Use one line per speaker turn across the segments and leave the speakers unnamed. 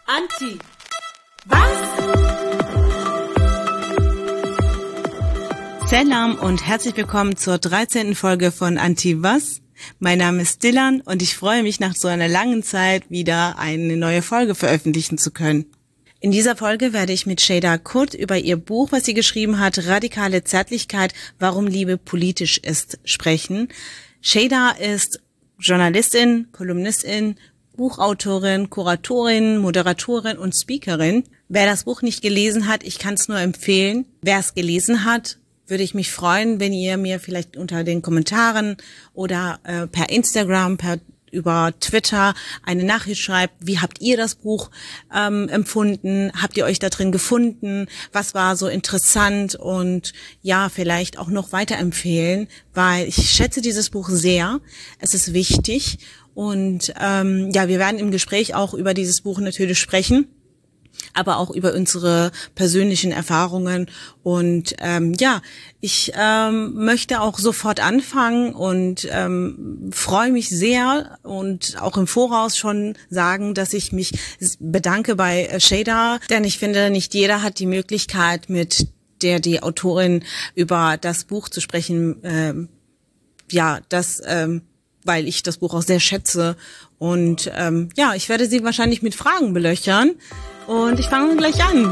Anti. Was?
Salam und herzlich willkommen zur 13. Folge von Anti Was. Mein Name ist Dilan und ich freue mich, nach so einer langen Zeit wieder eine neue Folge veröffentlichen zu können. In dieser Folge werde ich mit Şeyda Kurt über ihr Buch, was sie geschrieben hat, Radikale Zärtlichkeit, warum Liebe politisch ist, sprechen. Şeyda ist Journalistin, Kolumnistin, Buchautorin, Kuratorin, Moderatorin und Speakerin. Wer das Buch nicht gelesen hat, ich kann es nur empfehlen. Wer es gelesen hat, würde ich mich freuen, wenn ihr mir vielleicht unter den Kommentaren oder per Instagram, über Twitter eine Nachricht schreibt. Wie habt ihr das Buch empfunden? Habt ihr euch da drin gefunden? Was war so interessant? Und ja, vielleicht auch noch weiterempfehlen, weil ich schätze dieses Buch sehr. Es ist wichtig. Und ja, wir werden im Gespräch auch über dieses Buch natürlich sprechen, aber auch über unsere persönlichen Erfahrungen. Und ja, ich möchte auch sofort anfangen und freue mich sehr und auch im Voraus schon sagen, dass ich mich bedanke bei Şeyda, denn ich finde, nicht jeder hat die Möglichkeit, mit der die Autorin über das Buch zu sprechen. Ja, das weil ich das Buch auch sehr schätze. Und ja, ich werde sie wahrscheinlich mit Fragen belöchern. Und ich fange gleich an.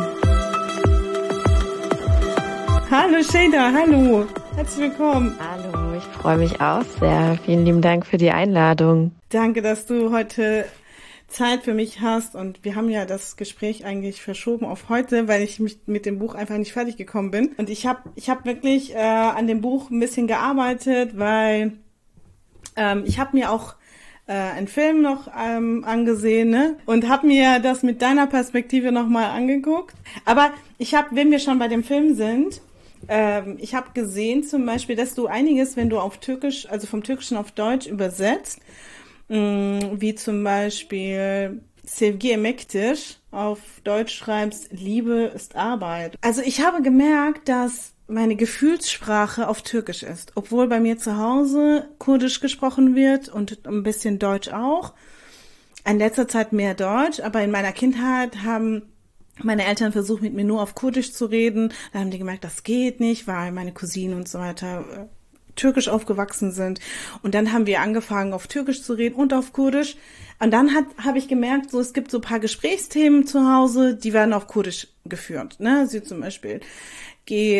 Hallo Şeyda, hallo. Herzlich willkommen.
Hallo, ich freue mich auch sehr. Vielen lieben Dank für die Einladung.
Danke, dass du heute Zeit für mich hast. Und wir haben ja das Gespräch eigentlich verschoben auf heute, weil ich mich mit dem Buch einfach nicht fertig gekommen bin. Und ich hab wirklich an dem Buch ein bisschen gearbeitet, weil ich habe mir auch einen Film noch angesehen, ne? Und habe mir das mit deiner Perspektive nochmal angeguckt. Aber wenn wir schon bei dem Film sind, ich habe gesehen zum Beispiel, dass du einiges, wenn du auf Türkisch, also vom Türkischen auf Deutsch übersetzt, wie zum Beispiel Sevgi emektir, auf Deutsch schreibst, Liebe ist Arbeit. Also ich habe gemerkt, dass meine Gefühlssprache auf Türkisch ist, obwohl bei mir zu Hause Kurdisch gesprochen wird und ein bisschen Deutsch auch. In letzter Zeit mehr Deutsch, aber in meiner Kindheit haben meine Eltern versucht, mit mir nur auf Kurdisch zu reden. Da haben die gemerkt, das geht nicht, weil meine Cousinen und so weiter Türkisch aufgewachsen sind. Und dann haben wir angefangen, auf Türkisch zu reden und auf Kurdisch. Und dann habe ich gemerkt, so es gibt so ein paar Gesprächsthemen zu Hause, die werden auf Kurdisch geführt. Ne? Sie zum Beispiel geh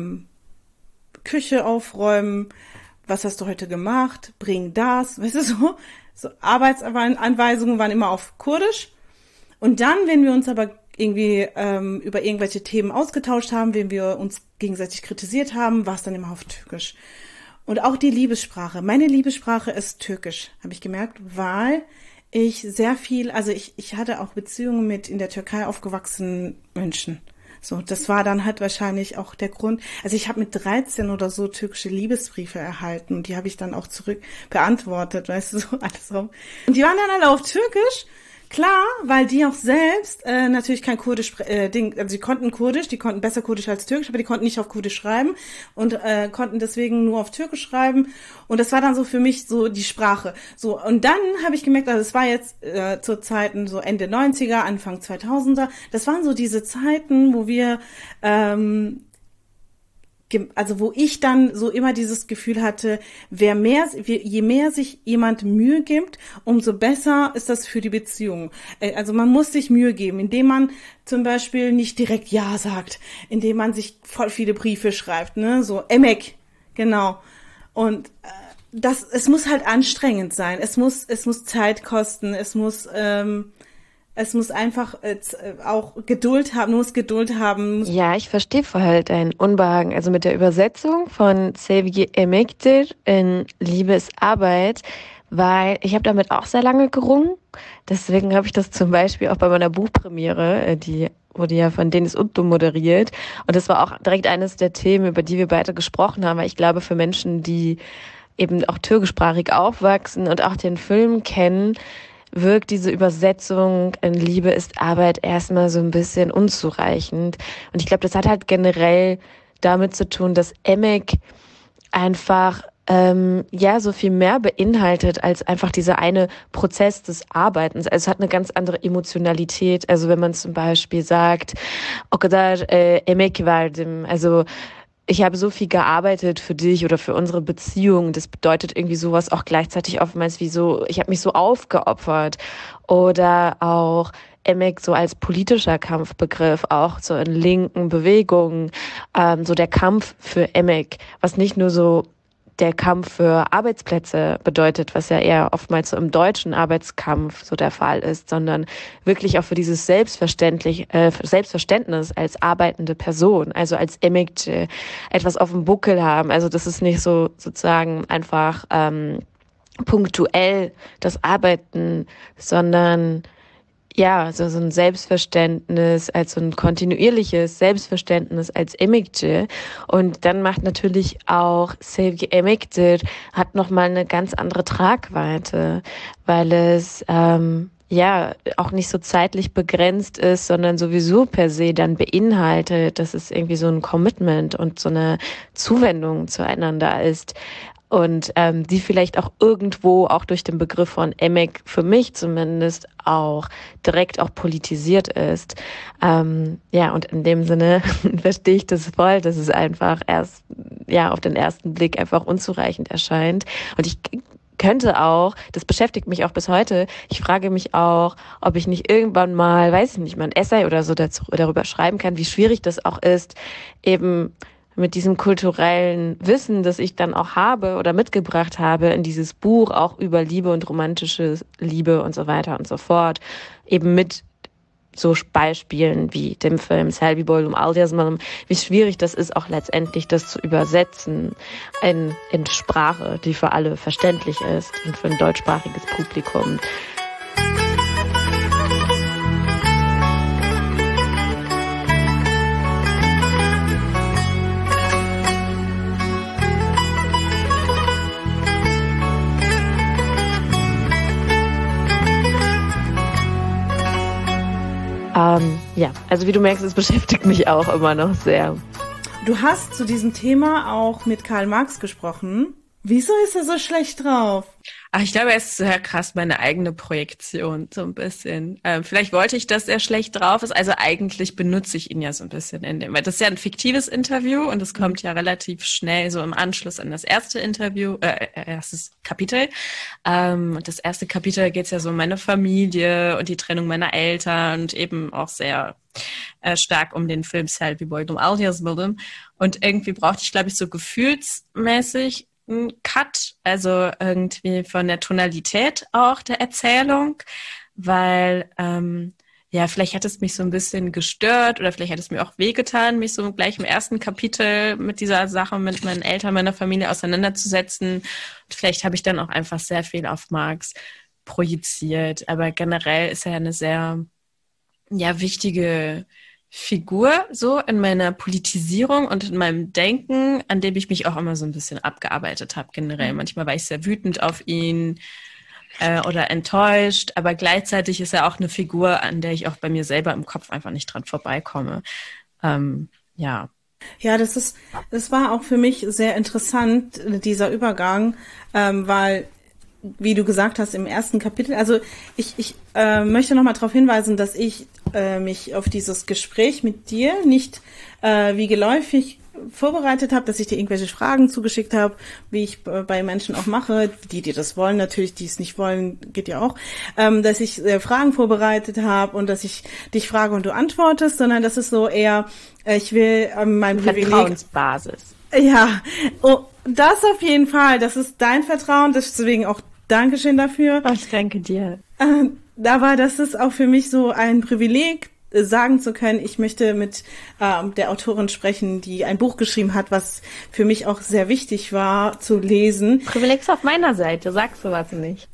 Küche aufräumen, was hast du heute gemacht, bring das, weißt du, so Arbeitsanweisungen waren immer auf Kurdisch. Und dann, wenn wir uns aber irgendwie über irgendwelche Themen ausgetauscht haben, wenn wir uns gegenseitig kritisiert haben, war es dann immer auf Türkisch. Und auch die Liebessprache. Meine Liebessprache ist Türkisch, habe ich gemerkt, weil ich sehr viel, also ich hatte auch Beziehungen mit in der Türkei aufgewachsenen Menschen. So, das war dann halt wahrscheinlich auch der Grund. Also ich habe mit 13 oder so türkische Liebesbriefe erhalten und die habe ich dann auch zurück beantwortet, weißt du, so alles rum. Und die waren dann alle auf Türkisch, klar, weil die auch selbst natürlich kein Kurdisch also die konnten Kurdisch, die konnten besser Kurdisch als Türkisch, aber die konnten nicht auf Kurdisch schreiben und konnten deswegen nur auf Türkisch schreiben. Und das war dann so für mich so die Sprache. So, und dann habe ich gemerkt, also es war jetzt zu Zeiten so Ende 90er, Anfang 2000er, das waren so diese Zeiten, wo wir also wo ich dann so immer dieses Gefühl hatte, je mehr sich jemand Mühe gibt, umso besser ist das für die Beziehung. Also man muss sich Mühe geben, indem man zum Beispiel nicht direkt Ja sagt, indem man sich voll viele Briefe schreibt, ne, so Emek, genau. Und es muss halt anstrengend sein. Es muss Zeit kosten. Es muss einfach auch Geduld haben, du musst Geduld haben.
Ja, ich verstehe voll dein Unbehagen. Also mit der Übersetzung von Sevgi emektir in Liebe ist Arbeit, weil ich habe damit auch sehr lange gerungen. Deswegen habe ich das zum Beispiel auch bei meiner Buchpremiere, die wurde ja von Deniz Utlu moderiert. Und das war auch direkt eines der Themen, über die wir beide gesprochen haben, weil ich glaube, für Menschen, die eben auch türkischsprachig aufwachsen und auch den Film kennen, wirkt diese Übersetzung in Liebe ist Arbeit erstmal so ein bisschen unzureichend. Und ich glaube, das hat halt generell damit zu tun, dass Emek einfach ja so viel mehr beinhaltet als einfach dieser eine Prozess des Arbeitens. Also es hat eine ganz andere Emotionalität. Also wenn man zum Beispiel sagt, o kadar emek verdim, also ich habe so viel gearbeitet für dich oder für unsere Beziehung. Das bedeutet irgendwie sowas auch gleichzeitig oftmals wie so, ich habe mich so aufgeopfert. Oder auch Emek so als politischer Kampfbegriff, auch so in linken Bewegungen, so der Kampf für Emek, was nicht nur so der Kampf für Arbeitsplätze bedeutet, was ja eher oftmals so im deutschen Arbeitskampf so der Fall ist, sondern wirklich auch für dieses Selbstverständnis als arbeitende Person, also als Emekçi, etwas auf dem Buckel haben. Also das ist nicht so sozusagen einfach punktuell das Arbeiten, sondern ja, so ein Selbstverständnis, als so ein kontinuierliches Selbstverständnis als Emekçi. Und dann macht natürlich auch Sevgi Emektir hat nochmal eine ganz andere Tragweite, weil es ja auch nicht so zeitlich begrenzt ist, sondern sowieso per se dann beinhaltet, dass es irgendwie so ein Commitment und so eine Zuwendung zueinander ist. Und die vielleicht auch irgendwo, auch durch den Begriff von Emek, für mich zumindest auch direkt auch politisiert ist. Ja, und in dem Sinne verstehe ich das voll, dass es einfach erst, ja, auf den ersten Blick einfach unzureichend erscheint. Und ich könnte auch, das beschäftigt mich auch bis heute, ich frage mich auch, ob ich nicht irgendwann mal, weiß ich nicht, mal ein Essay oder so darüber schreiben kann, wie schwierig das auch ist, eben mit diesem kulturellen Wissen, das ich dann auch habe oder mitgebracht habe in dieses Buch, auch über Liebe und romantische Liebe und so weiter und so fort, eben mit so Beispielen wie dem Film Selvi Boylum Aldiasmalum, wie schwierig das ist, auch letztendlich das zu übersetzen in Sprache, die für alle verständlich ist und für ein deutschsprachiges Publikum. Ja, also wie du merkst, es beschäftigt mich auch immer noch sehr.
Du hast zu diesem Thema auch mit Karl Marx gesprochen. Wieso ist er so schlecht drauf?
Ach, ich glaube, es ist sehr krass meine eigene Projektion, so ein bisschen. Vielleicht wollte ich, dass er schlecht drauf ist. Also eigentlich benutze ich ihn ja so ein bisschen weil das ist ja ein fiktives Interview und es kommt ja relativ schnell so im Anschluss an das erste Interview, erstes Kapitel. Und das erste Kapitel geht es ja so um meine Familie und die Trennung meiner Eltern und eben auch sehr stark um den Film Selvi Boylum Aldiasmalum. Und irgendwie brauchte ich, glaube ich, so gefühlsmäßig ein Cut, also irgendwie von der Tonalität auch der Erzählung, weil ja, vielleicht hat es mich so ein bisschen gestört oder vielleicht hat es mir auch wehgetan, mich so gleich im ersten Kapitel mit dieser Sache mit meinen Eltern, meiner Familie auseinanderzusetzen. Und vielleicht habe ich dann auch einfach sehr viel auf Marx projiziert, aber generell ist er eine sehr wichtige Figur so in meiner Politisierung und in meinem Denken, an dem ich mich auch immer so ein bisschen abgearbeitet habe generell. Manchmal war ich sehr wütend auf ihn oder enttäuscht, aber gleichzeitig ist er auch eine Figur, an der ich auch bei mir selber im Kopf einfach nicht dran vorbeikomme. Ja.
Ja, das war auch für mich sehr interessant, dieser Übergang, weil wie du gesagt hast, im ersten Kapitel, also ich möchte nochmal darauf hinweisen, dass ich mich auf dieses Gespräch mit dir nicht wie geläufig vorbereitet habe, dass ich dir irgendwelche Fragen zugeschickt habe, wie ich bei Menschen auch mache, die das wollen, natürlich, die es nicht wollen, geht ja auch, dass ich Fragen vorbereitet habe und dass ich dich frage und du antwortest, sondern das ist so eher, ich will mein Privileg...
Vertrauensbasis.
Ja, oh, das auf jeden Fall, das ist dein Vertrauen, deswegen auch Dankeschön dafür.
Ich danke dir.
Aber das ist auch für mich so ein Privileg, sagen zu können, ich möchte mit der Autorin sprechen, die ein Buch geschrieben hat, was für mich auch sehr wichtig war zu lesen.
Privileg ist auf meiner Seite, sagst du was nicht.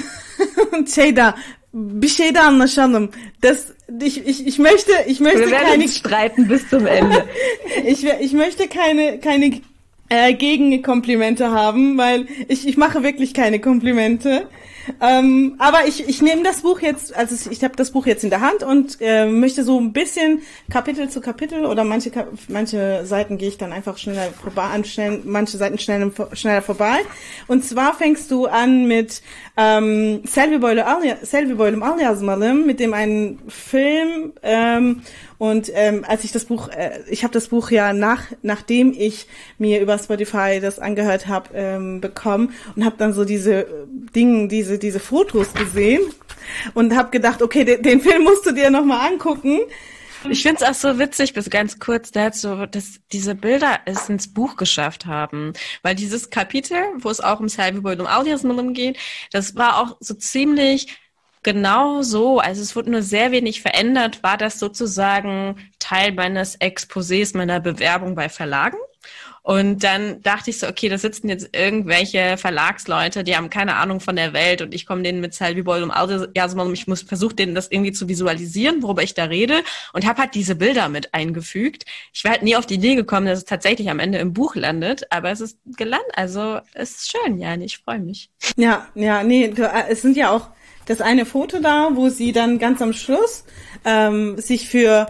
Şeyda, bir şeyde anlaşalım. Ich möchte
Wir werden uns streiten bis zum Ende.
Ich möchte keine Gegenkomplimente haben, weil ich mache wirklich keine Komplimente. Aber ich nehme das Buch jetzt, also ich habe das Buch jetzt in der Hand und möchte so ein bisschen Kapitel zu Kapitel oder manche Seiten gehe ich dann einfach schneller vorbei, manche Seiten schneller vorbei. Und zwar fängst du an mit Selvi Boylum Al Yazmalım, mit dem einen Film, und als ich das Buch, ich habe das Buch ja nachdem ich mir über Spotify das angehört habe, bekommen und habe dann so diese Fotos gesehen und habe gedacht, okay, den Film musst du dir nochmal angucken.
Ich find's auch so witzig, bis ganz kurz dazu, dass diese Bilder es ins Buch geschafft haben. Weil dieses Kapitel, wo es auch um Selvi Boylum Al Yazmalım geht, das war auch so ziemlich genau so, also es wurde nur sehr wenig verändert, war das sozusagen Teil meines Exposés, meiner Bewerbung bei Verlagen. Und dann dachte ich so, okay, da sitzen jetzt irgendwelche Verlagsleute, die haben keine Ahnung von der Welt und ich komme denen mit Selvi Boylum Al Yazmalım, ich muss versuchen, denen das irgendwie zu visualisieren, worüber ich da rede, und habe halt diese Bilder mit eingefügt. Ich wäre halt nie auf die Idee gekommen, dass es tatsächlich am Ende im Buch landet, aber es ist gelandet, also es ist schön, Jani, ich freue mich.
Ja, nee, es sind ja auch das eine Foto da, wo sie dann ganz am Schluss sich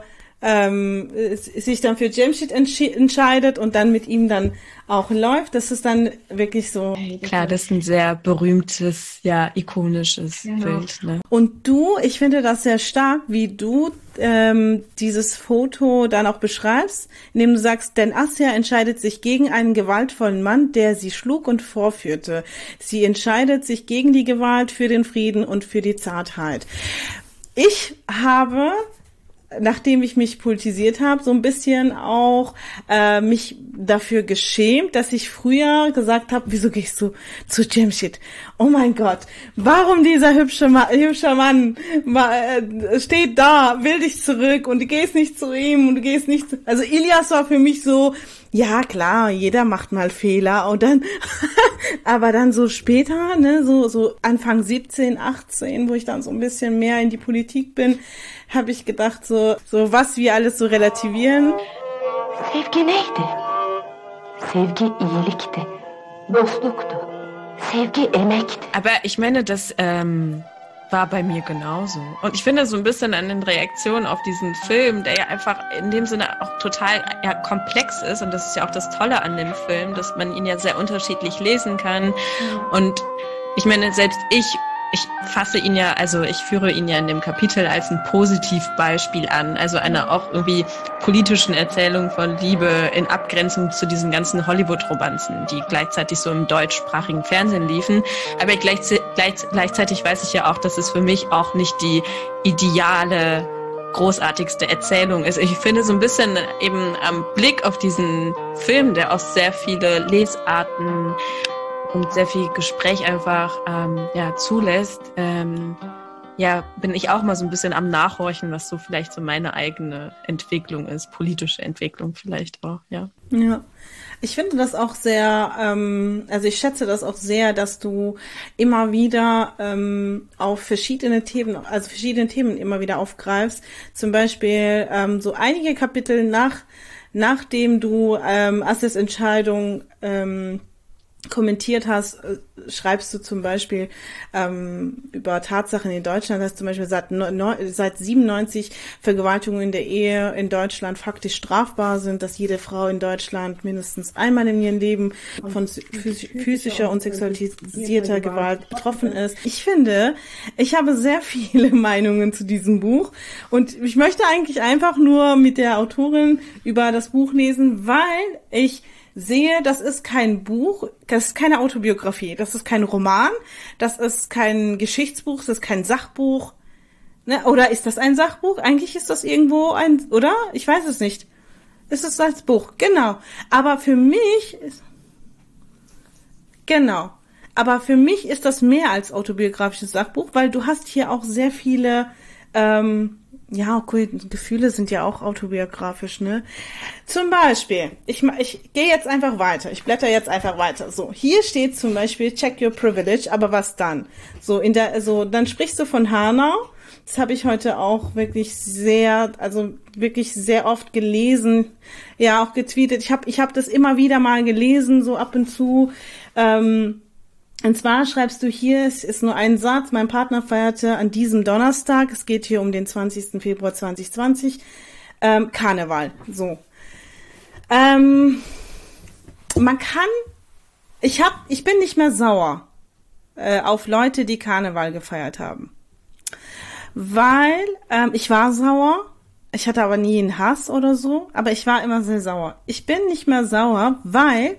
dann für Cemşit entscheidet und dann mit ihm dann auch läuft. Das ist dann wirklich so.
Klar, das ist ein sehr berühmtes, ja, ikonisches Bild. Ne?
Und ich finde das sehr stark, wie du dieses Foto dann auch beschreibst, indem du sagst, denn Asya entscheidet sich gegen einen gewaltvollen Mann, der sie schlug und vorführte. Sie entscheidet sich gegen die Gewalt, für den Frieden und für die Zartheit. Ich habe, nachdem ich mich politisiert habe, so ein bisschen auch mich dafür geschämt, dass ich früher gesagt habe, wieso gehst du zu Cemşit? Oh mein Gott, warum dieser hübsche Mann steht da, will dich zurück und du gehst nicht zu ihm und du gehst nicht zu... Also Ilyas war für mich so, ja klar, jeder macht mal Fehler und dann, aber dann so später, ne, so Anfang 17, 18, wo ich dann so ein bisschen mehr in die Politik bin, habe ich gedacht, so was wir alles so relativieren.
Sevgi neydi? Sevgi iyilikti, dostluktu, sevgi emekti.
Aber ich meine, das war bei mir genauso. Und ich finde so ein bisschen an den Reaktionen auf diesen Film, der ja einfach in dem Sinne auch total komplex ist, und das ist ja auch das Tolle an dem Film, dass man ihn ja sehr unterschiedlich lesen kann. Und ich meine, selbst ich führe ihn ja in dem Kapitel als ein Positivbeispiel an, also einer auch irgendwie politischen Erzählung von Liebe in Abgrenzung zu diesen ganzen Hollywood-Romanzen, die gleichzeitig so im deutschsprachigen Fernsehen liefen. Aber gleichzeitig weiß ich ja auch, dass es für mich auch nicht die ideale, großartigste Erzählung ist. Ich finde so ein bisschen eben am Blick auf diesen Film, der auch sehr viele Lesarten und sehr viel Gespräch einfach zulässt, bin ich auch mal so ein bisschen am Nachhorchen, was so vielleicht so meine eigene Entwicklung ist, politische Entwicklung vielleicht auch, ja.
Ja, ich finde das auch sehr, also ich schätze das auch sehr, dass du immer wieder auf verschiedene Themen immer wieder aufgreifst. Zum Beispiel so einige Kapitel nachdem du Asyas Entscheidung kommentiert hast, schreibst du zum Beispiel über Tatsachen in Deutschland, dass zum Beispiel seit 97 Vergewaltigungen in der Ehe in Deutschland faktisch strafbar sind, dass jede Frau in Deutschland mindestens einmal in ihrem Leben von physischer und sexualisierter Gewalt betroffen ist. Ich finde, ich habe sehr viele Meinungen zu diesem Buch und ich möchte eigentlich einfach nur mit der Autorin über das Buch lesen, weil ich sehe, das ist kein Buch, das ist keine Autobiografie, das ist kein Roman, das ist kein Geschichtsbuch, das ist kein Sachbuch. Ne? Oder ist das ein Sachbuch? Eigentlich ist das irgendwo oder? Ich weiß es nicht. Ist es als Buch? Genau. Aber für mich ist das mehr als autobiografisches Sachbuch, weil du hast hier auch sehr viele okay, Gefühle sind ja auch autobiografisch, ne? Zum Beispiel, ich gehe jetzt einfach weiter, ich blätter jetzt einfach weiter. So, hier steht zum Beispiel check your privilege, aber was dann? Dann sprichst du von Hanau. Das habe ich heute auch wirklich sehr oft gelesen, ja, auch getweetet. Ich hab das immer wieder mal gelesen, so ab und zu. Und zwar schreibst du hier, es ist nur ein Satz, mein Partner feierte an diesem Donnerstag, es geht hier um den 20. Februar 2020, Karneval. So. Man kann, ich bin nicht mehr sauer auf Leute, die Karneval gefeiert haben. Weil ich war sauer, ich hatte aber nie einen Hass oder so, aber ich war immer sehr sauer. Ich bin nicht mehr sauer, weil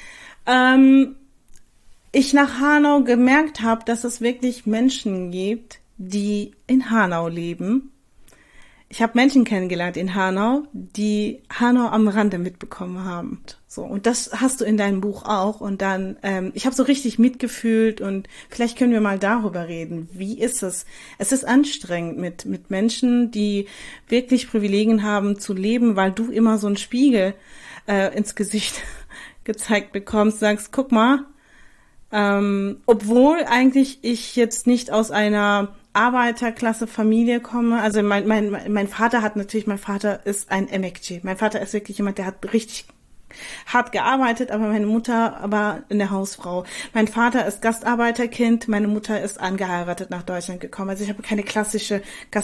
ich nach Hanau gemerkt habe, dass es wirklich Menschen gibt, die in Hanau leben. Ich habe Menschen kennengelernt in Hanau, die Hanau am Rande mitbekommen haben. So, und das hast du in deinem Buch auch. Und dann, ich habe so richtig mitgefühlt und vielleicht können wir mal darüber reden. Wie ist es? Es ist anstrengend mit Menschen, die wirklich Privilegien haben zu leben, weil du immer so einen Spiegel ins Gesicht gezeigt bekommst, sagst, guck mal, obwohl eigentlich ich jetzt nicht aus einer Arbeiterklasse-Familie komme. Also mein Vater ist ein Emekçi. Mein Vater ist wirklich jemand, der hat richtig hart gearbeitet, aber meine Mutter war eine Hausfrau. Mein Vater ist Gastarbeiterkind, meine Mutter ist angeheiratet nach Deutschland gekommen. Also ich habe keine klassische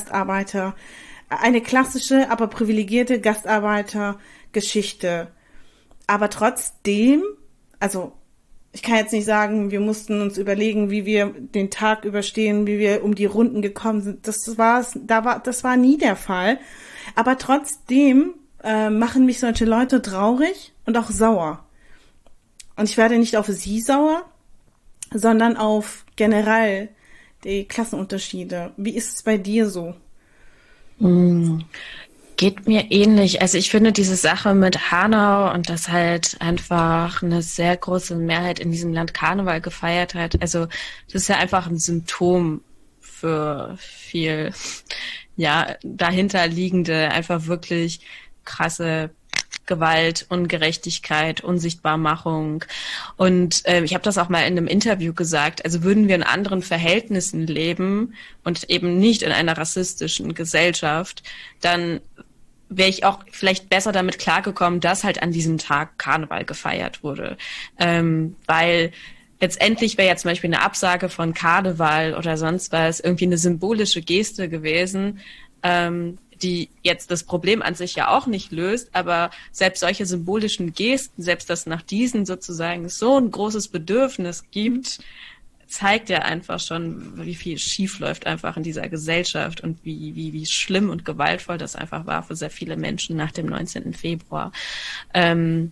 eine klassische, aber privilegierte Gastarbeitergeschichte. Aber trotzdem, also ich kann jetzt nicht sagen, wir mussten uns überlegen, wie wir den Tag überstehen, wie wir um die Runden gekommen sind. Das war nie der Fall. Aber trotzdem machen mich solche Leute traurig und auch sauer. Und ich werde nicht auf sie sauer, sondern auf generell die Klassenunterschiede. Wie ist es bei dir so?
Geht mir ähnlich. Also ich finde diese Sache mit Hanau und dass halt einfach eine sehr große Mehrheit in diesem Land Karneval gefeiert hat. Also das ist ja einfach ein Symptom für viel, ja, dahinterliegende, einfach wirklich krasse Gewalt, Ungerechtigkeit, Unsichtbarmachung. Und ich habe das auch mal in einem Interview gesagt, also würden wir in anderen Verhältnissen leben und eben nicht in einer rassistischen Gesellschaft, dann wäre ich auch vielleicht besser damit klargekommen, dass halt an diesem Tag Karneval gefeiert wurde. Weil letztendlich wäre ja zum Beispiel eine Absage von Karneval oder sonst was irgendwie eine symbolische Geste gewesen, die jetzt das Problem an sich ja auch nicht löst, aber selbst solche symbolischen Gesten, selbst dass nach diesen sozusagen so ein großes Bedürfnis gibt, zeigt ja einfach schon, wie viel schief läuft einfach in dieser Gesellschaft und wie schlimm und gewaltvoll das einfach war für sehr viele Menschen nach dem 19. Februar. Bei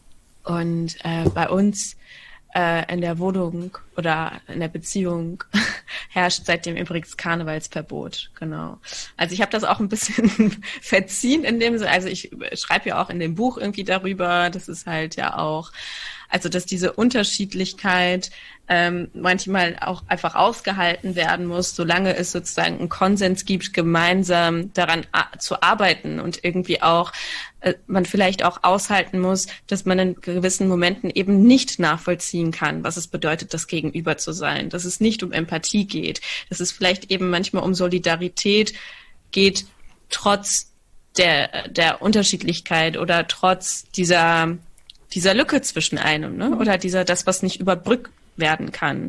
uns in der Wohnung oder in der Beziehung herrscht seitdem übrigens Karnevalsverbot, genau. Also ich habe das auch ein bisschen verziehen in dem Sinne, also ich schreibe ja auch in dem Buch irgendwie darüber, das ist halt ja auch, also dass diese Unterschiedlichkeit manchmal auch einfach ausgehalten werden muss, solange es sozusagen einen Konsens gibt, gemeinsam daran zu arbeiten und irgendwie auch man vielleicht auch aushalten muss, dass man in gewissen Momenten eben nicht nachvollziehen kann, was es bedeutet, das Gegenüber zu sein, dass es nicht um Empathie geht, dass es vielleicht eben manchmal um Solidarität geht, trotz der Unterschiedlichkeit oder trotz dieser Lücke zwischen einem, ne? Oder das, was nicht überbrückt werden kann.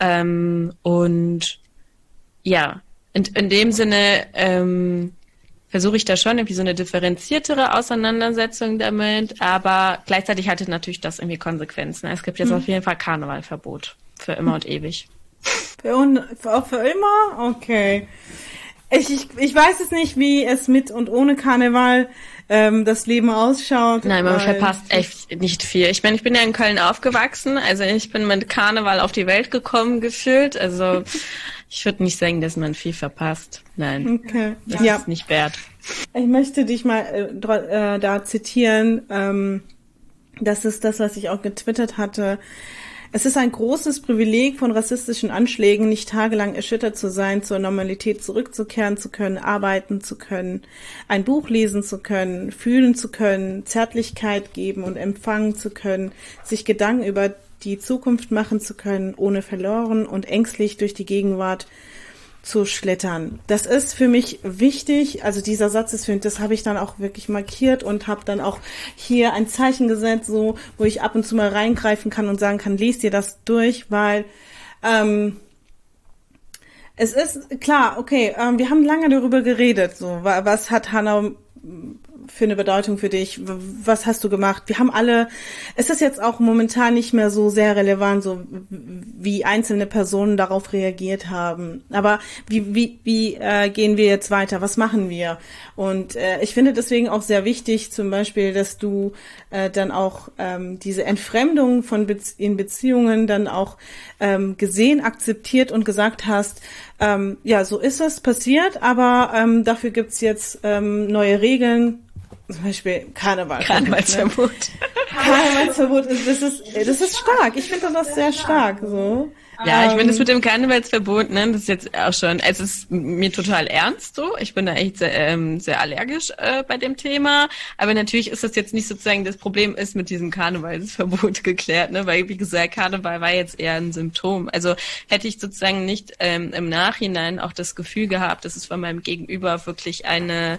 Und ja, in dem Sinne versuche ich da schon irgendwie so eine differenziertere Auseinandersetzung damit, aber gleichzeitig hatte natürlich das irgendwie Konsequenzen. Es gibt jetzt auf jeden Fall Karnevalverbot für immer und ewig.
Auch für immer? Okay. Ich weiß es nicht, wie es mit und ohne Karneval das Leben ausschaut.
Nein, man verpasst echt nicht viel. Ich meine, ich bin ja in Köln aufgewachsen, also ich bin mit Karneval auf die Welt gekommen gefühlt, also ich würde nicht sagen, dass man viel verpasst. Nein, okay. Das ist nicht wert.
Ich möchte dich mal da zitieren, das ist das, was ich auch getwittert hatte. Es ist ein großes Privileg, von rassistischen Anschlägen nicht tagelang erschüttert zu sein, zur Normalität zurückzukehren zu können, arbeiten zu können, ein Buch lesen zu können, fühlen zu können, Zärtlichkeit geben und empfangen zu können, sich Gedanken über die Zukunft machen zu können, ohne verloren und ängstlich durch die Gegenwart zu schlittern. Das ist für mich wichtig. Also dieser Satz ist das habe ich dann auch wirklich markiert und habe dann auch hier ein Zeichen gesetzt, so, wo ich ab und zu mal reingreifen kann und sagen kann, lest dir das durch, weil es ist klar, okay, wir haben lange darüber geredet, so, was hat Hanau für eine Bedeutung für dich? Was hast du gemacht? Wir haben alle, es ist jetzt auch momentan nicht mehr so sehr relevant, so wie einzelne Personen darauf reagiert haben. Aber wie gehen wir jetzt weiter? Was machen wir? Und ich finde deswegen auch sehr wichtig, zum Beispiel, dass du dann auch diese Entfremdung in Beziehungen dann auch gesehen, akzeptiert und gesagt hast, ja, so ist es passiert, aber dafür gibt's jetzt neue Regeln. Zum Beispiel Karnevalsverbot. Karnevalsverbot das ist stark. Ich finde das sehr stark, so.
Ja, ich finde das mit dem Karnevalsverbot, ne, das ist jetzt auch schon, es ist mir total ernst so. Ich bin da echt sehr allergisch bei dem Thema. Aber natürlich ist das jetzt nicht sozusagen, das Problem ist mit diesem Karnevalsverbot geklärt, ne, weil wie gesagt, Karneval war jetzt eher ein Symptom. Also hätte ich sozusagen nicht im Nachhinein auch das Gefühl gehabt, dass es von meinem Gegenüber wirklich eine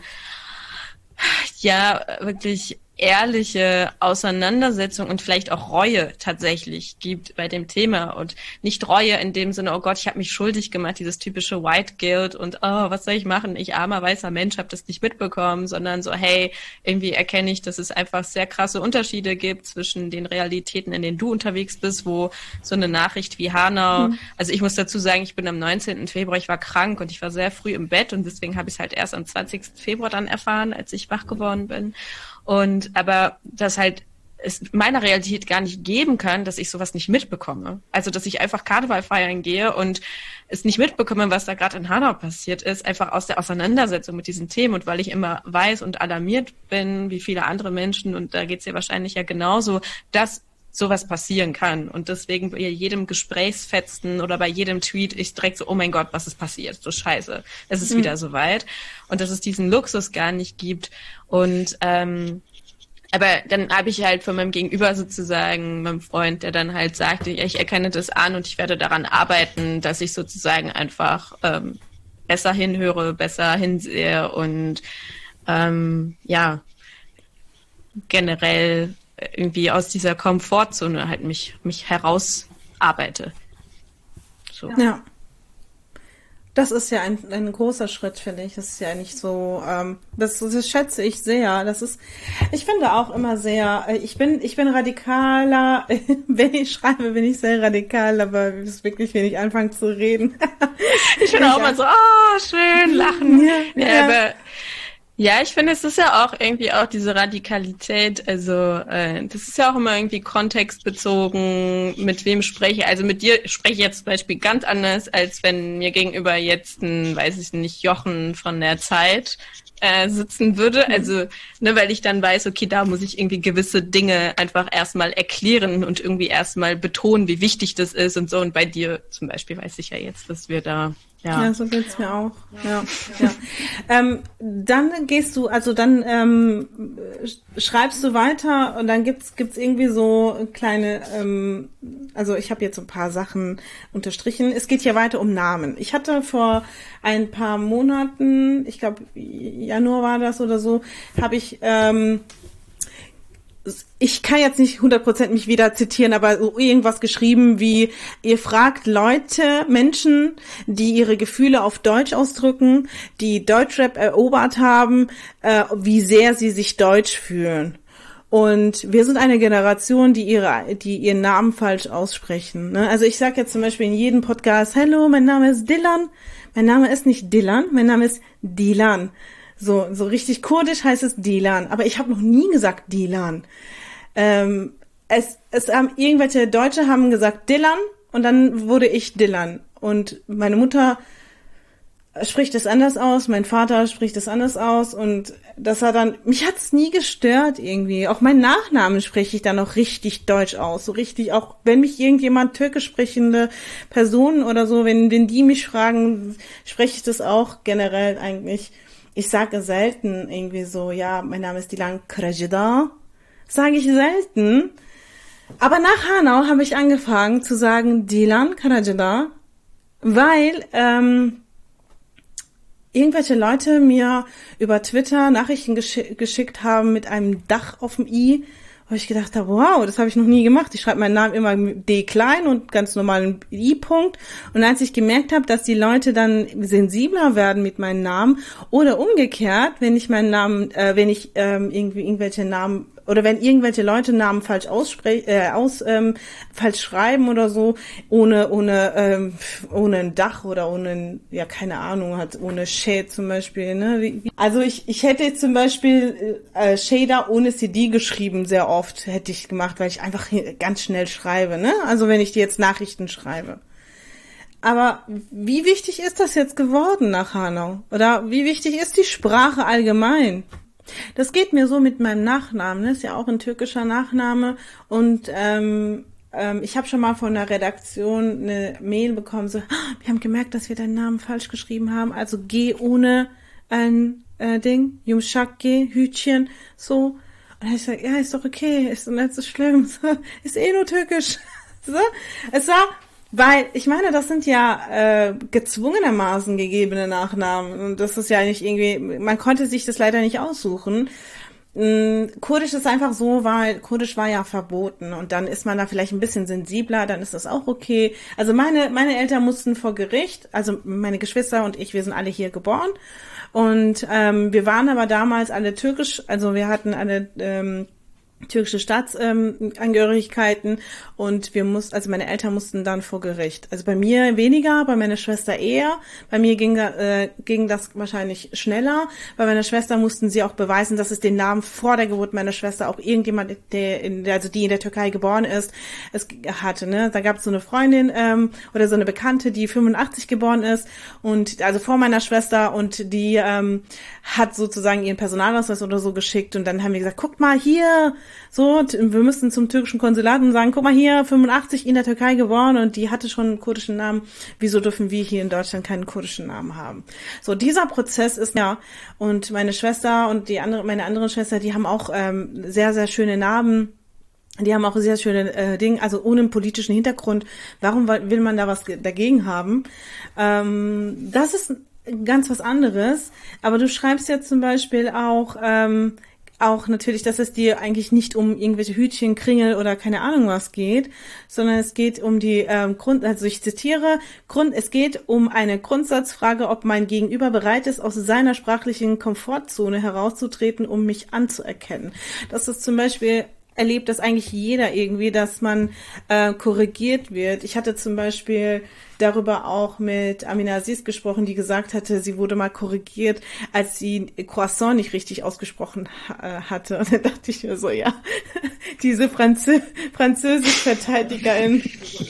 wirklich ehrliche Auseinandersetzung und vielleicht auch Reue tatsächlich gibt bei dem Thema und nicht Reue in dem Sinne, oh Gott, ich habe mich schuldig gemacht, dieses typische White Guilt und oh, was soll ich machen, ich armer weißer Mensch habe das nicht mitbekommen, sondern so, hey, irgendwie erkenne ich, dass es einfach sehr krasse Unterschiede gibt zwischen den Realitäten, in denen du unterwegs bist, wo so eine Nachricht wie Hanau, also ich muss dazu sagen, ich bin am 19. Februar, ich war krank und ich war sehr früh im Bett und deswegen habe ich es halt erst am 20. Februar dann erfahren, als ich wach geworden bin. Und aber das halt es meiner Realität gar nicht geben kann, dass ich sowas nicht mitbekomme. Also dass ich einfach Karneval feiern gehe und es nicht mitbekomme, was da gerade in Hanau passiert ist, einfach aus der Auseinandersetzung mit diesen Themen und weil ich immer weiß und alarmiert bin, wie viele andere Menschen, und da geht's ja wahrscheinlich ja genauso, dass sowas passieren kann. Und deswegen bei jedem Gesprächsfetzen oder bei jedem Tweet ich direkt so, oh mein Gott, was ist passiert? So scheiße, es ist wieder soweit. Und dass es diesen Luxus gar nicht gibt. Und aber dann habe ich halt von meinem Gegenüber sozusagen, meinem Freund, der dann halt sagte, ja, ich erkenne das an und ich werde daran arbeiten, dass ich sozusagen einfach besser hinhöre, besser hinsehe und ja, generell irgendwie aus dieser Komfortzone halt mich herausarbeite. So.
Ja. Das ist ja ein großer Schritt, finde ich. Das ist ja nicht so, das schätze ich sehr. Ich finde auch immer sehr, ich bin radikaler, wenn ich schreibe, bin ich sehr radikal, aber es ist wirklich, wenn ich anfange zu reden.
Ich bin auch mal so, oh, schön, lachen. Ja. Aber ja, ich finde, es ist ja auch irgendwie auch diese Radikalität, also das ist ja auch immer irgendwie kontextbezogen, mit wem spreche. Also mit dir spreche ich jetzt zum Beispiel ganz anders, als wenn mir gegenüber jetzt ein, weiß ich nicht, Jochen von der Zeit sitzen würde. Also, ne, weil ich dann weiß, okay, da muss ich irgendwie gewisse Dinge einfach erstmal erklären und irgendwie erstmal betonen, wie wichtig das ist und so. Und bei dir zum Beispiel weiß ich ja jetzt, dass wir da
ja, so geht's mir auch. Ja. Dann gehst du, also dann schreibst du weiter und dann gibt's irgendwie so kleine, also ich habe jetzt so ein paar Sachen unterstrichen. Es geht hier weiter um Namen. Ich hatte vor ein paar Monaten, ich glaube Januar war das oder so, habe ich kann jetzt nicht 100% mich wieder zitieren, aber so irgendwas geschrieben wie, ihr fragt Menschen, die ihre Gefühle auf Deutsch ausdrücken, die Deutschrap erobert haben, wie sehr sie sich deutsch fühlen. Und wir sind eine Generation, die ihren Namen falsch aussprechen. Ne? Also ich sage jetzt zum Beispiel in jedem Podcast, hallo, mein Name ist Dilan. Mein Name ist nicht Dilan, mein Name ist Dilan. So richtig kurdisch heißt es Dilan, aber ich habe noch nie gesagt Dilan. Irgendwelche Deutsche haben gesagt Dilan und dann wurde ich Dilan. Und meine Mutter spricht es anders aus, mein Vater spricht es anders aus und mich hat's nie gestört irgendwie. Auch meinen Nachnamen spreche ich dann noch richtig deutsch aus, so richtig, auch wenn mich irgendjemand türkisch sprechende Personen oder so, wenn die mich fragen, spreche ich das auch generell eigentlich. Ich sage selten irgendwie so, ja, mein Name ist Dilan Krajida. Sage ich selten. Aber nach Hanau habe ich angefangen zu sagen Dilan Krajida, weil irgendwelche Leute mir über Twitter Nachrichten geschickt haben mit einem Dach auf dem I, wo ich gedacht habe, wow, das habe ich noch nie gemacht. Ich schreibe meinen Namen immer mit D klein und ganz normalen I-Punkt. Und als ich gemerkt habe, dass die Leute dann sensibler werden mit meinem Namen oder umgekehrt, wenn ich meinen Namen, irgendwie irgendwelche Namen oder wenn irgendwelche Leute Namen falsch falsch schreiben oder so, ohne ein Dach oder ohne, ja, keine Ahnung, ohne Shade zum Beispiel, ne? Also ich hätte jetzt zum Beispiel Shader ohne CD geschrieben, sehr oft hätte ich gemacht, weil ich einfach ganz schnell schreibe, ne? Also wenn ich dir jetzt Nachrichten schreibe. Aber wie wichtig ist das jetzt geworden nach Hanau? Oder wie wichtig ist die Sprache allgemein? Das geht mir so mit meinem Nachnamen, ne? Ist ja auch ein türkischer Nachname und ich habe schon mal von der Redaktion eine Mail bekommen, so, wir haben gemerkt, dass wir deinen Namen falsch geschrieben haben, also G ohne ein Ding, Yumshak G, Hütchen, so. Und ich sage, ja, ist doch okay, ist doch nicht so schlimm, so, ist eh nur türkisch. So, es war, weil, ich meine, das sind ja gezwungenermaßen gegebene Nachnamen und das ist ja nicht irgendwie, man konnte sich das leider nicht aussuchen. Kurdisch ist einfach so, weil Kurdisch war ja verboten und dann ist man da vielleicht ein bisschen sensibler, dann ist das auch okay. Also meine Eltern mussten vor Gericht, also meine Geschwister und ich, wir sind alle hier geboren und wir waren aber damals alle türkisch, also wir hatten alle türkische Staatsangehörigkeiten und meine Eltern mussten dann vor Gericht. Also bei mir weniger, bei meiner Schwester eher. Bei mir ging das wahrscheinlich schneller. Bei meiner Schwester mussten sie auch beweisen, dass es den Namen vor der Geburt meiner Schwester auch irgendjemand, die in der Türkei geboren ist, es hatte. Ne? Da gab es so eine Freundin oder so eine Bekannte, die 85 geboren ist und also vor meiner Schwester und die hat sozusagen ihren Personalausweis oder so geschickt und dann haben wir gesagt, guck mal hier, so, wir müssen zum türkischen Konsulat und sagen, guck mal hier, 85 in der Türkei geboren und die hatte schon einen kurdischen Namen. Wieso dürfen wir hier in Deutschland keinen kurdischen Namen haben? So, dieser Prozess ist, ja, und meine Schwester und meine andere Schwester, die haben auch sehr, sehr schöne Namen. Die haben auch sehr schöne Dinge, also ohne einen politischen Hintergrund. Warum will man da was dagegen haben? Das ist ganz was anderes. Aber du schreibst ja zum Beispiel auch natürlich, dass es dir eigentlich nicht um irgendwelche Hütchen, Kringel oder keine Ahnung was geht, sondern es geht um die also ich zitiere, es geht um eine Grundsatzfrage, ob mein Gegenüber bereit ist, aus seiner sprachlichen Komfortzone herauszutreten, um mich anzuerkennen. Das ist zum Beispiel erlebt das eigentlich jeder irgendwie, dass man korrigiert wird. Ich hatte zum Beispiel darüber auch mit Amina Aziz gesprochen, die gesagt hatte, sie wurde mal korrigiert, als sie Croissant nicht richtig ausgesprochen hatte. Und dann dachte ich mir so, ja, diese Französisch-Verteidigerin.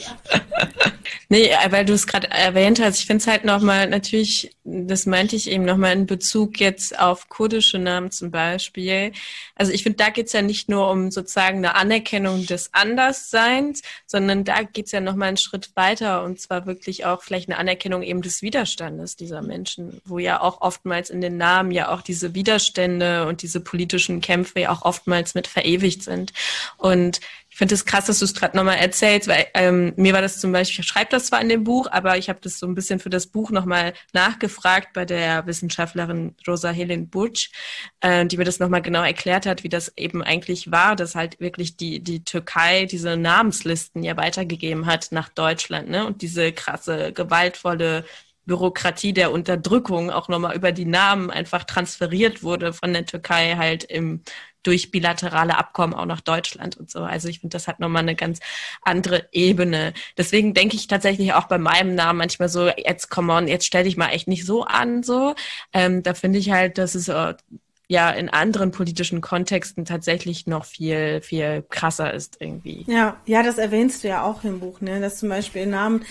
Nee, weil du es gerade erwähnt hast, ich finde es halt nochmal, natürlich, das meinte ich eben nochmal in Bezug jetzt auf kurdische Namen zum Beispiel. Also ich finde, da geht's ja nicht nur um sozusagen eine Anerkennung des Andersseins, sondern da geht's ja nochmal einen Schritt weiter und zwar wirklich auch vielleicht eine Anerkennung eben des Widerstandes dieser Menschen, wo ja auch oftmals in den Namen ja auch diese Widerstände und diese politischen Kämpfe ja auch oftmals mit verewigt sind. Und ich finde es krass, dass du es gerade nochmal erzählst, weil mir war das zum Beispiel, ich schreibe das zwar in dem Buch, aber ich habe das so ein bisschen für das Buch nochmal nachgefragt bei der Wissenschaftlerin Rosa Helen Burç, die mir das nochmal genau erklärt hat, wie das eben eigentlich war, dass halt wirklich die Türkei diese Namenslisten ja weitergegeben hat nach Deutschland, ne? Und diese krasse, gewaltvolle Bürokratie der Unterdrückung auch nochmal über die Namen einfach transferiert wurde von der Türkei halt durch bilaterale Abkommen auch nach Deutschland und so. Also ich finde, das hat nochmal eine ganz andere Ebene. Deswegen denke ich tatsächlich auch bei meinem Namen manchmal so, jetzt come on, jetzt stell dich mal echt nicht so an, so. Da finde ich halt, dass es ja in anderen politischen Kontexten tatsächlich noch viel, viel krasser ist irgendwie.
Ja, das erwähnst du ja auch im Buch, ne, dass zum Beispiel Namen,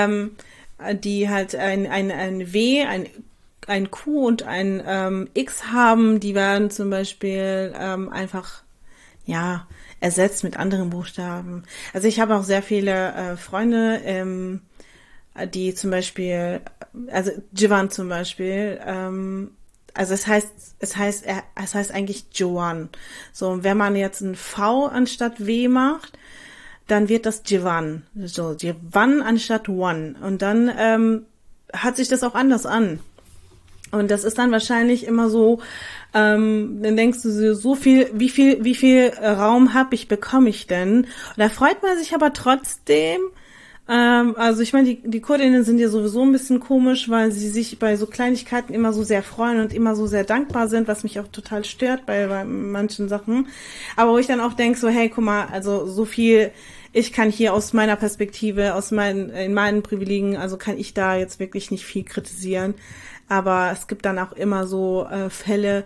die halt ein W, ein Q und ein X haben, die werden zum Beispiel einfach ersetzt mit anderen Buchstaben. Also ich habe auch sehr viele Freunde, die zum Beispiel, also Jivan zum Beispiel, also es heißt eigentlich Joan. So, wenn man jetzt ein V anstatt W macht, dann wird das Jivan. So, Jivan anstatt One. Und dann hört sich das auch anders an. Und das ist dann wahrscheinlich immer so, dann denkst du so viel, wie viel Raum bekomme ich denn? Und da freut man sich aber trotzdem. Also ich meine, die Kurdinnen sind ja sowieso ein bisschen komisch, weil sie sich bei so Kleinigkeiten immer so sehr freuen und immer so sehr dankbar sind, was mich auch total stört bei manchen Sachen. Aber wo ich dann auch denke, so, hey, guck mal, also so viel, ich kann hier aus meiner Perspektive, in meinen Privilegien, also kann ich da jetzt wirklich nicht viel kritisieren. Aber es gibt dann auch immer so Fälle,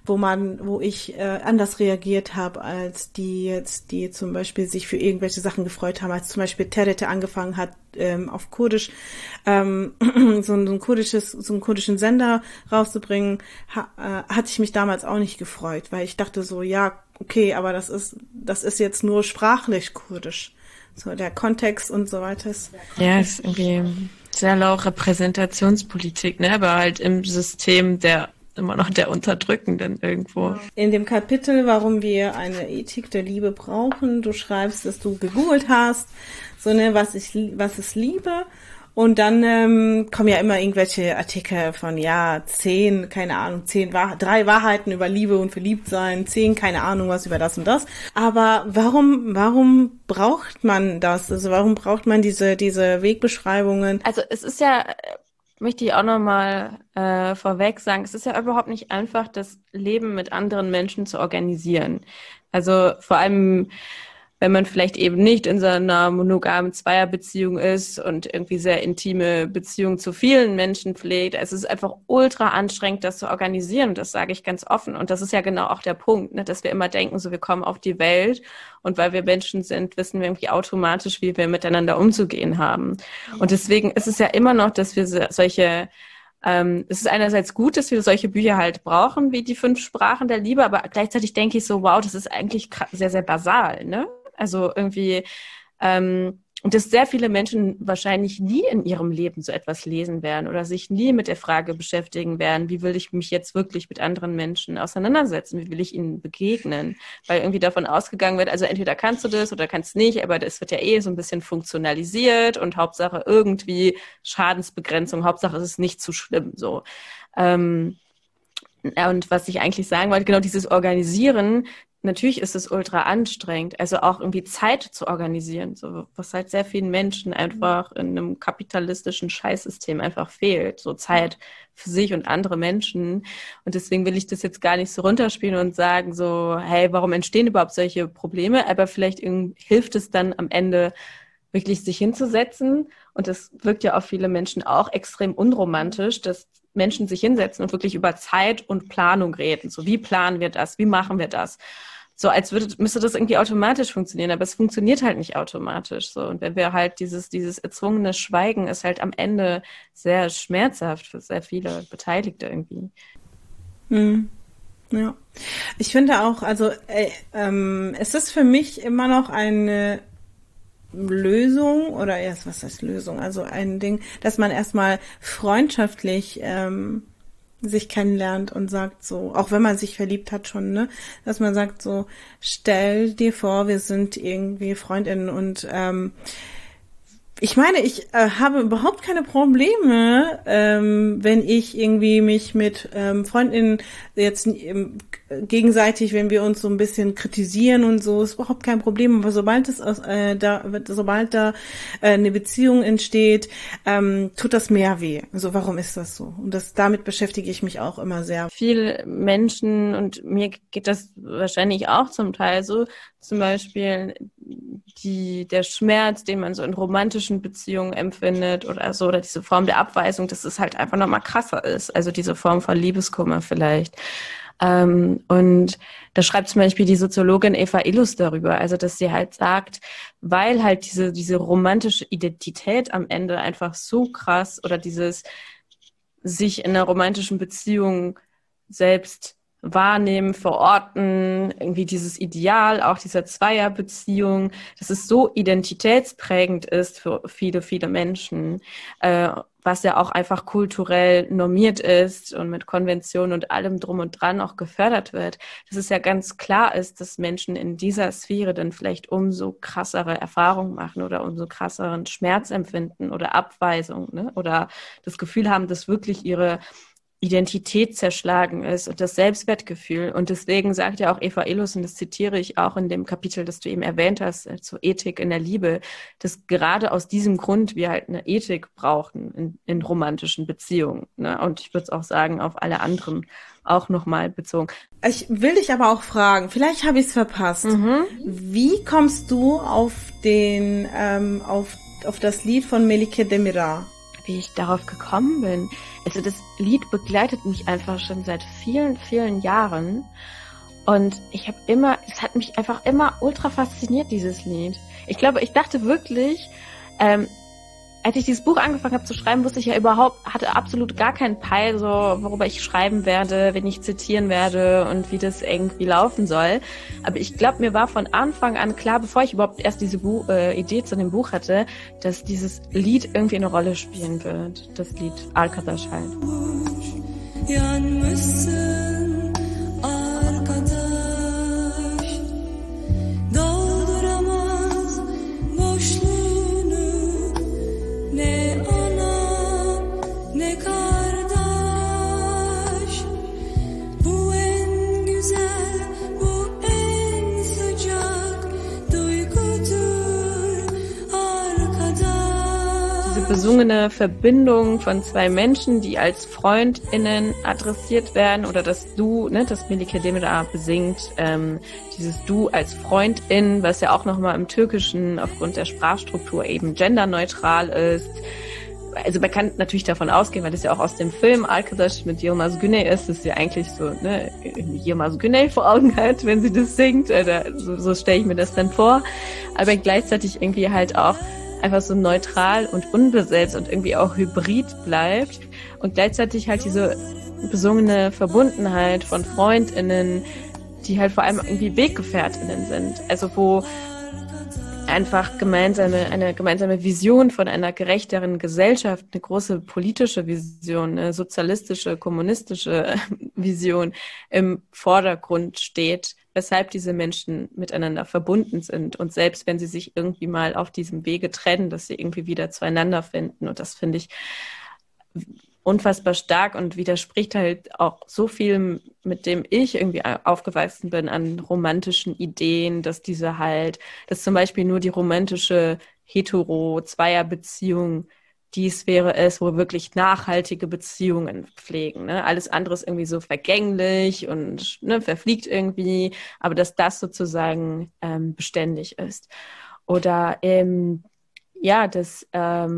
wo ich anders reagiert habe, als die zum Beispiel sich für irgendwelche Sachen gefreut haben, als zum Beispiel TRT angefangen hat, auf Kurdisch so einen kurdischen Sender rauszubringen, hatte ich mich damals auch nicht gefreut, weil ich dachte so, ja, okay, aber das ist jetzt nur sprachlich Kurdisch. So der Kontext und so weiter ist.
Ja, ist irgendwie sehr lau Repräsentationspolitik, ne? Aber halt im System immer noch der Unterdrückenden irgendwo.
In dem Kapitel, warum wir eine Ethik der Liebe brauchen, du schreibst, dass du gegoogelt hast, so ne, was ist Liebe? Und dann kommen ja immer irgendwelche Artikel von, 10, keine Ahnung, 3 Wahrheiten über Liebe und Verliebtsein, 10, keine Ahnung, was über das und das. Aber warum braucht man das? Also warum braucht man diese Wegbeschreibungen?
Also es ist ja, möchte ich auch nochmal vorweg sagen, es ist ja überhaupt nicht einfach, das Leben mit anderen Menschen zu organisieren. Also vor allem, wenn man vielleicht eben nicht in so einer monogamen Zweierbeziehung ist und irgendwie sehr intime Beziehungen zu vielen Menschen pflegt. Es ist einfach ultra anstrengend, das zu organisieren. Und das sage ich ganz offen. Und das ist ja genau auch der Punkt, ne, dass wir immer denken, so wir kommen auf die Welt und weil wir Menschen sind, wissen wir irgendwie automatisch, wie wir miteinander umzugehen haben. Und deswegen ist es ja immer noch, dass wir solche es ist einerseits gut, dass wir solche Bücher halt brauchen, wie die 5 Sprachen der Liebe, aber gleichzeitig denke ich so, wow, das ist eigentlich sehr, sehr basal, ne? Also irgendwie, und dass sehr viele Menschen wahrscheinlich nie in ihrem Leben so etwas lesen werden oder sich nie mit der Frage beschäftigen werden, wie will ich mich jetzt wirklich mit anderen Menschen auseinandersetzen, wie will ich ihnen begegnen, weil irgendwie davon ausgegangen wird, also entweder kannst du das oder kannst nicht, aber das wird ja so ein bisschen funktionalisiert und Hauptsache irgendwie Schadensbegrenzung, Hauptsache es ist nicht zu schlimm, so. Und was ich eigentlich sagen wollte, genau dieses Organisieren, natürlich ist es ultra anstrengend, also auch irgendwie Zeit zu organisieren, so was halt sehr vielen Menschen einfach in einem kapitalistischen Scheißsystem einfach fehlt, so Zeit für sich und andere Menschen. Und deswegen will ich das jetzt gar nicht so runterspielen und sagen so, hey, warum entstehen überhaupt solche Probleme? Aber vielleicht hilft es dann am Ende wirklich sich hinzusetzen. Und das wirkt ja auf viele Menschen auch extrem unromantisch, dass Menschen sich hinsetzen und wirklich über Zeit und Planung reden. So, wie planen wir das? Wie machen wir das? So, müsste das irgendwie automatisch funktionieren, aber es funktioniert halt nicht automatisch. So, und wenn wir halt dieses erzwungene Schweigen ist halt am Ende sehr schmerzhaft für sehr viele Beteiligte irgendwie.
Ja. Ich finde auch, also es ist für mich immer noch eine Lösung oder erst, was heißt Lösung? Also ein Ding, dass man erstmal freundschaftlich sich kennenlernt und sagt so, auch wenn man sich verliebt hat schon, ne, dass man sagt so, stell dir vor, wir sind irgendwie Freundinnen und ich meine, ich habe überhaupt keine Probleme, wenn ich irgendwie mich mit Freundinnen jetzt gegenseitig, wenn wir uns so ein bisschen kritisieren und so, ist überhaupt kein Problem. Aber sobald da eine Beziehung entsteht, tut das mehr weh. Also warum ist das so? Und damit beschäftige ich mich auch immer sehr.
Viele Menschen, und mir geht das wahrscheinlich auch zum Teil so, zum Beispiel der Schmerz, den man so in romantischen Beziehungen empfindet oder so, oder diese Form der Abweisung, dass es halt einfach nochmal krasser ist. Also diese Form von Liebeskummer vielleicht. Und da schreibt zum Beispiel die Soziologin Eva Illus darüber, also dass sie halt sagt, weil halt diese romantische Identität am Ende einfach so krass oder dieses sich in einer romantischen Beziehung selbst wahrnehmen, verorten, irgendwie dieses Ideal, auch dieser Zweierbeziehung, dass es so identitätsprägend ist für viele, viele Menschen, was ja auch einfach kulturell normiert ist und mit Konventionen und allem drum und dran auch gefördert wird, dass es ja ganz klar ist, dass Menschen in dieser Sphäre dann vielleicht umso krassere Erfahrungen machen oder umso krasseren Schmerz empfinden oder Abweisung, ne? Oder das Gefühl haben, dass wirklich ihre Identität zerschlagen ist und das Selbstwertgefühl. Und deswegen sagt ja auch Eva Illos, und das zitiere ich auch in dem Kapitel, das du eben erwähnt hast, zur Ethik in der Liebe, dass gerade aus diesem Grund wir halt eine Ethik brauchen in romantischen Beziehungen. Ne? Und ich würde es auch sagen, auf alle anderen auch nochmal bezogen.
Ich will dich aber auch fragen, vielleicht habe ich es verpasst. Wie kommst du auf auf das Lied von Melike Demirağ?
Wie ich darauf gekommen bin. Also das Lied begleitet mich einfach schon seit vielen, vielen Jahren. Und es hat mich einfach immer ultra fasziniert, dieses Lied. Ich glaube, ich dachte wirklich, als ich dieses Buch angefangen habe zu schreiben, hatte absolut gar keinen Peil, so worüber ich schreiben werde, wen ich zitieren werde und wie das irgendwie laufen soll. Aber ich glaube, mir war von Anfang an klar, bevor ich überhaupt erst diese Idee zu dem Buch hatte, dass dieses Lied irgendwie eine Rolle spielen wird. Das Lied Arkadaş halt.
Yanmışsın arkadaş, dolduramaz boşluğunu ne ana ne kardeş. Bu en güzel, bu en sıcak duygudur arkadaş.
Diese besungene Verbindung von zwei Menschen, die als FreundInnen adressiert werden, oder das Du, ne, das Melike Demirağ besingt, dieses Du als Freundin, was ja auch nochmal im Türkischen aufgrund der Sprachstruktur eben genderneutral ist. Also man kann natürlich davon ausgehen, weil das ja auch aus dem Film Arkadaş mit Yilmaz Güney ist, dass sie eigentlich so, ne, Yilmaz Güney vor Augen hat, wenn sie das singt, oder so stelle ich mir das dann vor, aber gleichzeitig irgendwie halt auch einfach so neutral und unbesetzt und irgendwie auch hybrid bleibt und gleichzeitig halt diese besungene Verbundenheit von FreundInnen, die halt vor allem irgendwie WeggefährtInnen sind. Also wo einfach eine gemeinsame Vision von einer gerechteren Gesellschaft, eine große politische Vision, eine sozialistische, kommunistische Vision im Vordergrund steht, weshalb diese Menschen miteinander verbunden sind und selbst wenn sie sich irgendwie mal auf diesem Wege trennen, dass sie irgendwie wieder zueinander finden. Und das finde ich unfassbar stark und widerspricht halt auch so viel, mit dem ich irgendwie aufgewachsen bin an romantischen Ideen, dass zum Beispiel nur die romantische Hetero-Zweier-Beziehung die Sphäre ist, wo wir wirklich nachhaltige Beziehungen pflegen. Ne? Alles andere ist irgendwie so vergänglich und verfliegt irgendwie, aber dass das sozusagen beständig ist. Oder dass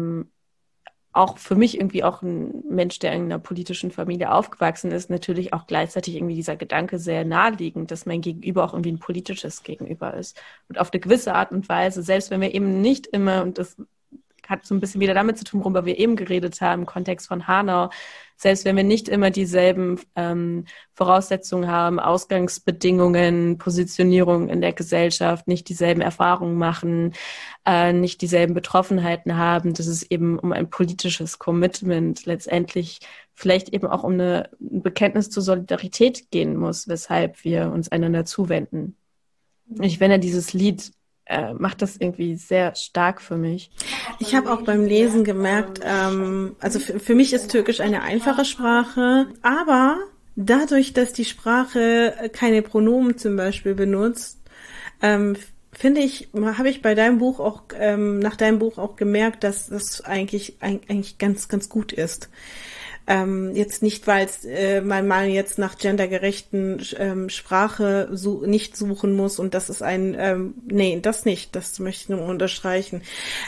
auch für mich irgendwie auch ein Mensch, der in einer politischen Familie aufgewachsen ist, natürlich auch gleichzeitig irgendwie dieser Gedanke sehr naheliegend, dass mein Gegenüber auch irgendwie ein politisches Gegenüber ist. Und auf eine gewisse Art und Weise, selbst wenn wir eben nicht immer, und das hat so ein bisschen wieder damit zu tun, worüber wir eben geredet haben, im Kontext von Hanau, selbst wenn wir nicht immer dieselben Voraussetzungen haben, Ausgangsbedingungen, Positionierung in der Gesellschaft, nicht dieselben Erfahrungen machen, nicht dieselben Betroffenheiten haben, dass es eben um ein politisches Commitment letztendlich vielleicht eben auch um ein Bekenntnis zur Solidarität gehen muss, weshalb wir uns einander zuwenden. Ich finde, dieses Lied macht das irgendwie sehr stark für mich.
Ich habe auch beim Lesen gemerkt, also für mich ist Türkisch eine einfache Sprache, aber dadurch, dass die Sprache keine Pronomen zum Beispiel benutzt, finde ich, habe ich bei deinem Buch auch, nach deinem Buch auch gemerkt, dass das eigentlich ganz, ganz gut ist. Jetzt nicht, weil man mal jetzt nach gendergerechten Sprache nicht suchen muss und das ist nee, das nicht, das möchte ich nur unterstreichen,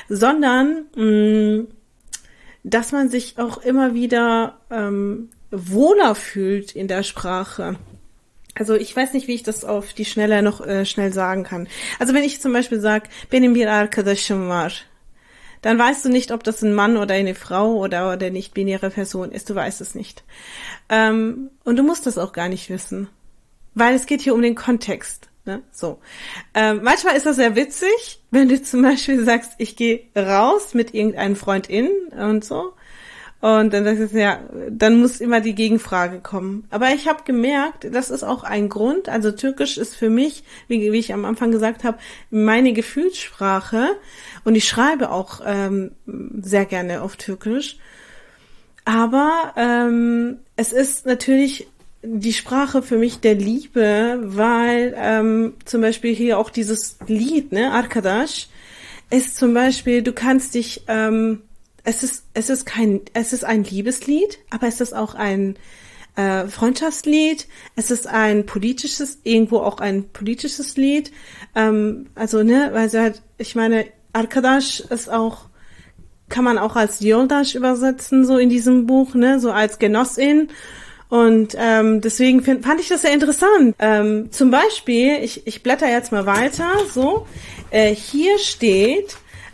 sondern dass man sich auch immer wieder wohler fühlt in der Sprache. Also ich weiß nicht, wie ich das auf die Schnelle noch schnell sagen kann. Also wenn ich zum Beispiel sage, benim bir arkadaşım var, dann weißt du nicht, ob das ein Mann oder eine Frau oder eine nicht-binäre Person ist. Du weißt es nicht. Und du musst das auch gar nicht wissen. Weil es geht hier um den Kontext. Ne? So. Manchmal ist das sehr witzig, wenn du zum Beispiel sagst, ich gehe raus mit irgendeinem Freundin und so. Und dann sagst du, ja, dann muss immer die Gegenfrage kommen. Aber ich habe gemerkt, das ist auch ein Grund. Also Türkisch ist für mich, wie ich am Anfang gesagt habe, meine Gefühlssprache. Und ich schreibe auch sehr gerne auf Türkisch. Aber es ist natürlich die Sprache für mich der Liebe, weil zum Beispiel hier auch dieses Lied, ne, Arkadaş, ist zum Beispiel, du kannst dich, es ist ein Liebeslied, aber es ist auch ein Freundschaftslied, es ist irgendwo auch ein politisches Lied, also, ne, weil sie halt, ich meine, Arkadaş ist auch, kann man auch als Yoldaş übersetzen, so in diesem Buch, ne, so als Genossin. Und deswegen fand ich das sehr interessant. Zum Beispiel, ich blätter jetzt mal weiter, so, hier steht,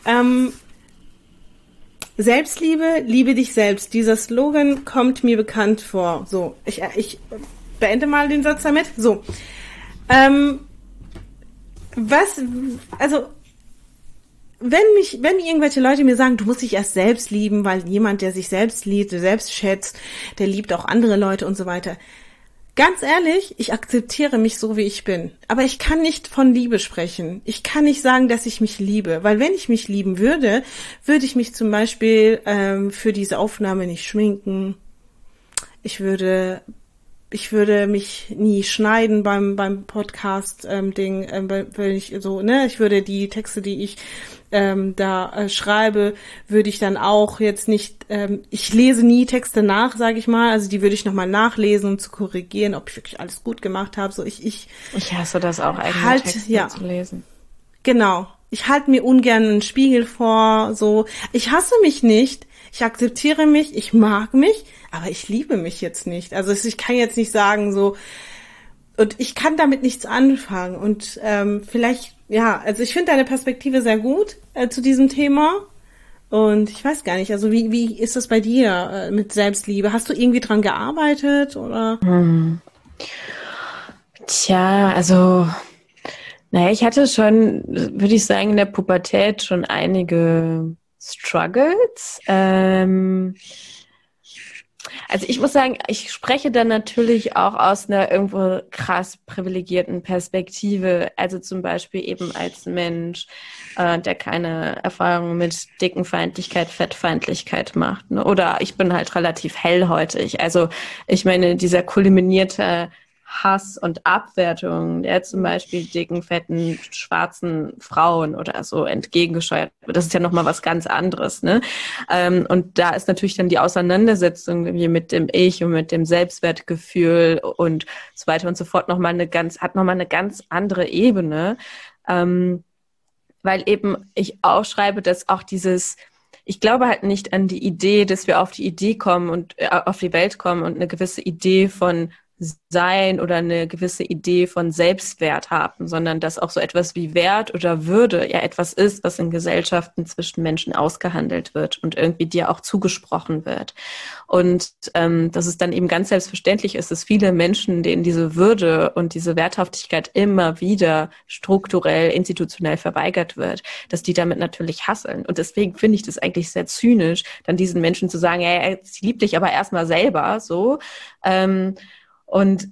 Selbstliebe, liebe dich selbst. Dieser Slogan kommt mir bekannt vor. So, ich beende mal den Satz damit. So, wenn irgendwelche Leute mir sagen, du musst dich erst selbst lieben, weil jemand, der sich selbst liebt, der selbst schätzt, der liebt auch andere Leute und so weiter. Ganz ehrlich, ich akzeptiere mich so, wie ich bin. Aber ich kann nicht von Liebe sprechen. Ich kann nicht sagen, dass ich mich liebe. Weil wenn ich mich lieben würde, würde ich mich zum Beispiel für diese Aufnahme nicht schminken. Ich würde mich nie schneiden beim Podcast Ding, wenn ich so, ne, ich würde die Texte, die ich schreibe, würde ich dann auch jetzt nicht, ich lese nie Texte nach, sage ich mal, also die würde ich nochmal nachlesen, um zu korrigieren, ob ich wirklich alles gut gemacht habe. So ich
hasse das auch, eigene Texte zu lesen.
Genau. Ich halte mir ungern einen Spiegel vor, so. Ich hasse mich nicht. Ich akzeptiere mich, ich mag mich, aber ich liebe mich jetzt nicht. Also ich kann jetzt nicht sagen so, und ich kann damit nichts anfangen. Und vielleicht, ja, also ich finde deine Perspektive sehr gut zu diesem Thema. Und ich weiß gar nicht, also wie ist das bei dir mit Selbstliebe? Hast du irgendwie dran gearbeitet oder?
Tja, also, naja, ich hatte schon, würde ich sagen, in der Pubertät schon einige Struggles. Also ich muss sagen, ich spreche dann natürlich auch aus einer irgendwo krass privilegierten Perspektive. Also zum Beispiel eben als Mensch, der keine Erfahrungen mit Dickenfeindlichkeit, Fettfeindlichkeit macht. Ne? Oder ich bin halt relativ hellhäutig. Also ich meine, dieser kulminierte Hass und Abwertung, der zum Beispiel dicken, fetten, schwarzen Frauen oder so entgegengescheuert wird. Das ist ja nochmal was ganz anderes, ne? Und da ist natürlich dann die Auseinandersetzung mit dem Ich und mit dem Selbstwertgefühl und so weiter und so fort hat nochmal eine ganz andere Ebene. Weil eben ich auch schreibe, dass auch ich glaube halt nicht an die Idee, dass wir auf die Idee kommen und auf die Welt kommen und eine gewisse Idee von Sein oder eine gewisse Idee von Selbstwert haben, sondern dass auch so etwas wie Wert oder Würde ja etwas ist, was in Gesellschaften zwischen Menschen ausgehandelt wird und irgendwie dir auch zugesprochen wird. Und dass es dann eben ganz selbstverständlich ist, dass viele Menschen, denen diese Würde und diese Werthaftigkeit immer wieder strukturell, institutionell verweigert wird, dass die damit natürlich hasseln. Und deswegen finde ich das eigentlich sehr zynisch, dann diesen Menschen zu sagen, ja, sie liebt dich aber erstmal selber, so. Und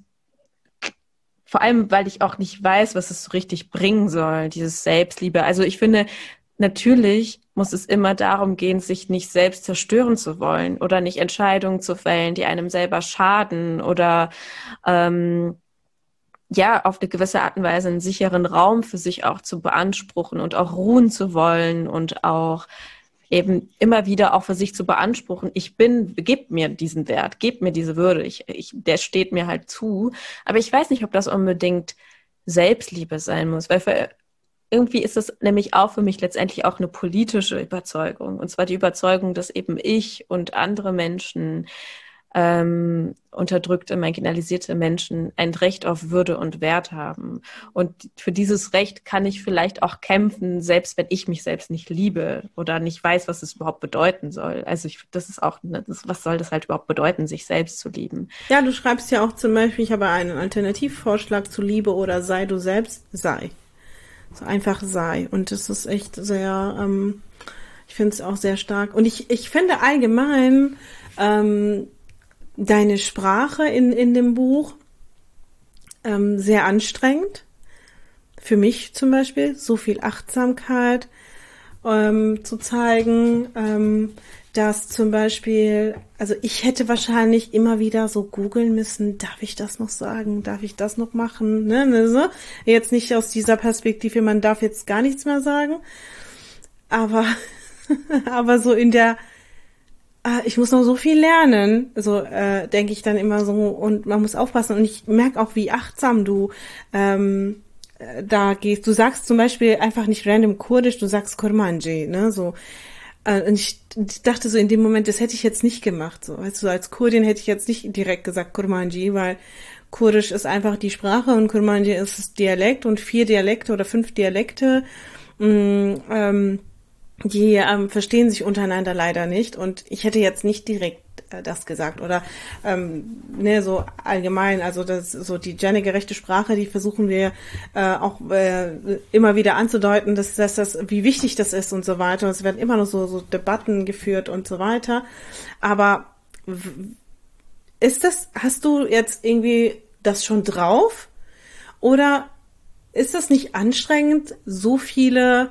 vor allem, weil ich auch nicht weiß, was es so richtig bringen soll, dieses Selbstliebe. Also ich finde, natürlich muss es immer darum gehen, sich nicht selbst zerstören zu wollen oder nicht Entscheidungen zu fällen, die einem selber schaden oder auf eine gewisse Art und Weise einen sicheren Raum für sich auch zu beanspruchen und auch ruhen zu wollen und auch eben immer wieder auch für sich zu beanspruchen, gib mir diesen Wert, gib mir diese Würde, der steht mir halt zu. Aber ich weiß nicht, ob das unbedingt Selbstliebe sein muss, weil irgendwie ist es nämlich auch für mich letztendlich auch eine politische Überzeugung. Und zwar die Überzeugung, dass eben ich und andere Menschen, unterdrückte, marginalisierte Menschen ein Recht auf Würde und Wert haben. Und für dieses Recht kann ich vielleicht auch kämpfen, selbst wenn ich mich selbst nicht liebe oder nicht weiß, was es überhaupt bedeuten soll. Also das ist auch, was soll das halt überhaupt bedeuten, sich selbst zu lieben?
Ja, du schreibst ja auch zum Beispiel, ich habe einen Alternativvorschlag zu Liebe oder sei du selbst, sei. So einfach sei. Und das ist echt sehr, ich finde es auch sehr stark. Und ich finde allgemein, deine Sprache in dem Buch sehr anstrengend. Für mich zum Beispiel. So viel Achtsamkeit zu zeigen, dass zum Beispiel, also ich hätte wahrscheinlich immer wieder so googeln müssen, darf ich das noch sagen, darf ich das noch machen, ne, so. Jetzt nicht aus dieser Perspektive, man darf jetzt gar nichts mehr sagen, aber aber so in der, ich muss noch so viel lernen, so denke ich dann immer so, und man muss aufpassen, und ich merke auch, wie achtsam du da gehst. Du sagst zum Beispiel einfach nicht random Kurdisch, du sagst Kurmanji, ne, so. Und ich dachte so in dem Moment, das hätte ich jetzt nicht gemacht, so. Also als Kurdin hätte ich jetzt nicht direkt gesagt Kurmanji, weil Kurdisch ist einfach die Sprache und Kurmanji ist das Dialekt, und 4 Dialekte oder 5 Dialekte, die verstehen sich untereinander leider nicht, und ich hätte jetzt nicht direkt das gesagt oder ne, so allgemein, also das so die gendergerechte Sprache, die versuchen wir auch immer wieder anzudeuten, dass das wie wichtig das ist und so weiter. Es werden immer noch so Debatten geführt und so weiter. Aber hast du jetzt irgendwie das schon drauf, oder ist das nicht anstrengend, so viele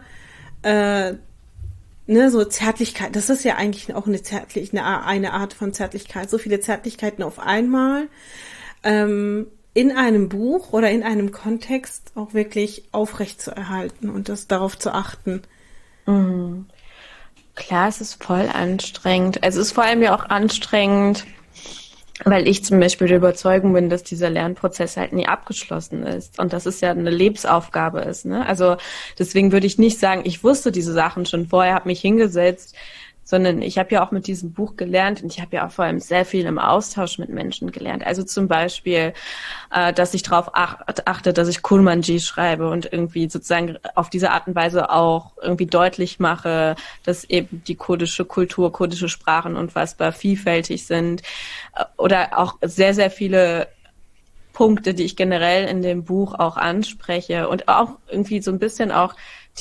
so Zärtlichkeit, das ist ja eigentlich auch eine Art von Zärtlichkeit, so viele Zärtlichkeiten auf einmal, in einem Buch oder in einem Kontext auch wirklich aufrecht zu erhalten und darauf zu achten.
Mhm. Klar, es ist voll anstrengend. Also es ist vor allem ja auch anstrengend, weil ich zum Beispiel der Überzeugung bin, dass dieser Lernprozess halt nie abgeschlossen ist und dass es ja eine Lebensaufgabe ist, ne? Also deswegen würde ich nicht sagen, ich wusste diese Sachen schon vorher, habe mich hingesetzt, sondern ich habe ja auch mit diesem Buch gelernt, und ich habe ja auch vor allem sehr viel im Austausch mit Menschen gelernt. Also zum Beispiel, dass ich darauf achte, dass ich Kurmanji schreibe und irgendwie sozusagen auf diese Art und Weise auch irgendwie deutlich mache, dass eben die kurdische Kultur, kurdische Sprachen unfassbar vielfältig sind. Oder auch sehr, sehr viele Punkte, die ich generell in dem Buch auch anspreche, und auch irgendwie so ein bisschen auch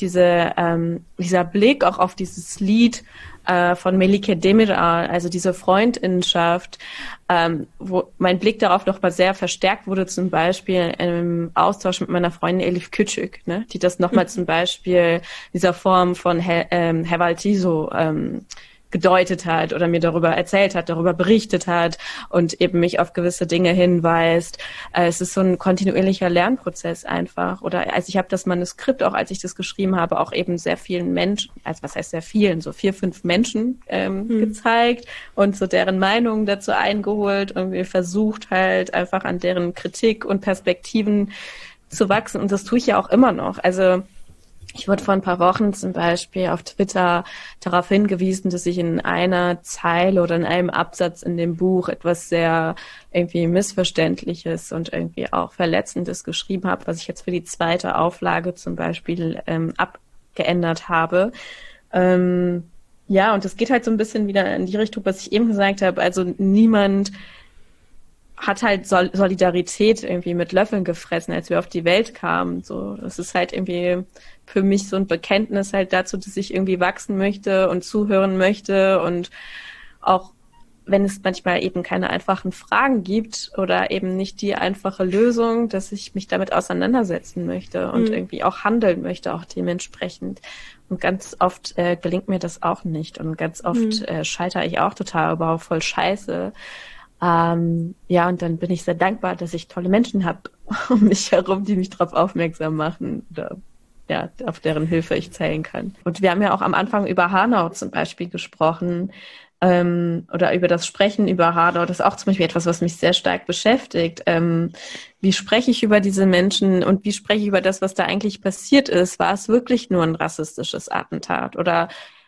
dieser Blick auch auf dieses Lied von Melike Demiral, also diese Freundinnenschaft, wo mein Blick darauf noch mal sehr verstärkt wurde, zum Beispiel im Austausch mit meiner Freundin Elif Küçük, ne, die das nochmal zum Beispiel dieser Form von Hevaltiso gedeutet hat oder mir darüber erzählt hat, darüber berichtet hat und eben mich auf gewisse Dinge hinweist. Es ist so ein kontinuierlicher Lernprozess einfach. Oder also ich habe das Manuskript, auch als ich das geschrieben habe, auch eben sehr vielen Menschen, also was heißt sehr vielen, so 4, 5 Menschen gezeigt und so deren Meinungen dazu eingeholt, und wir versucht halt einfach an deren Kritik und Perspektiven zu wachsen, und das tue ich ja auch immer noch. Also ich wurde vor ein paar Wochen zum Beispiel auf Twitter darauf hingewiesen, dass ich in einer Zeile oder in einem Absatz in dem Buch etwas sehr irgendwie Missverständliches und irgendwie auch Verletzendes geschrieben habe, was ich jetzt für die 2. Auflage zum Beispiel abgeändert habe. Ja, und das geht halt so ein bisschen wieder in die Richtung, was ich eben gesagt habe. Also niemand hat halt Solidarität irgendwie mit Löffeln gefressen, als wir auf die Welt kamen. So, das ist halt irgendwie für mich so ein Bekenntnis halt dazu, dass ich irgendwie wachsen möchte und zuhören möchte, und auch wenn es manchmal eben keine einfachen Fragen gibt oder eben nicht die einfache Lösung, dass ich mich damit auseinandersetzen möchte und irgendwie auch handeln möchte, auch dementsprechend. Und ganz oft gelingt mir das auch nicht, und ganz oft scheitere ich auch total, aber auch voll scheiße. Ja, und dann bin ich sehr dankbar, dass ich tolle Menschen habe um mich herum, die mich darauf aufmerksam machen oder ja, auf deren Hilfe ich zählen kann. Und wir haben ja auch am Anfang über Hanau zum Beispiel gesprochen, oder über das Sprechen über Hanau. Das ist auch zum Beispiel etwas, was mich sehr stark beschäftigt. Wie spreche ich über diese Menschen und wie spreche ich über das, was da eigentlich passiert ist? War es wirklich nur ein rassistisches Attentat oder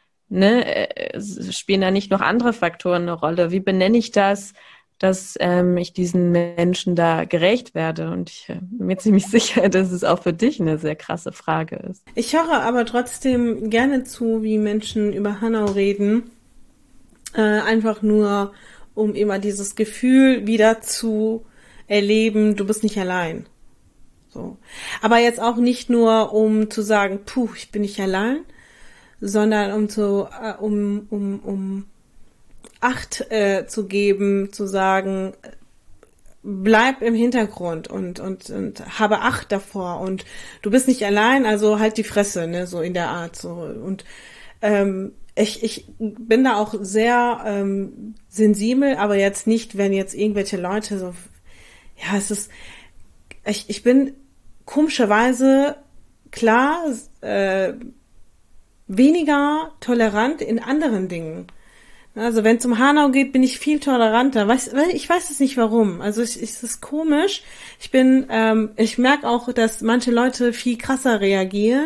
spielen da nicht noch andere Faktoren eine Rolle? Wie benenne ich das, dass ich diesen Menschen da gerecht werde? Und ich bin mir ziemlich sicher, dass es auch für dich eine sehr krasse Frage ist.
Ich höre aber trotzdem gerne zu, wie Menschen über Hanau reden. Einfach nur, um immer dieses Gefühl wieder zu erleben, du bist nicht allein. So. Aber jetzt auch nicht nur, um zu sagen, ich bin nicht allein, sondern um Acht zu geben, zu sagen, bleib im Hintergrund und habe Acht davor und du bist nicht allein, also halt die Fresse, ne, so in der Art, so. Und ich bin da auch sehr sensibel, aber jetzt nicht, wenn jetzt irgendwelche Leute so, ja, ich bin komischerweise klar weniger tolerant in anderen Dingen. Also wenn es um Hanau geht, bin ich viel toleranter. Ich weiß es nicht warum. Also es ist komisch. Ich merke auch, dass manche Leute viel krasser reagieren,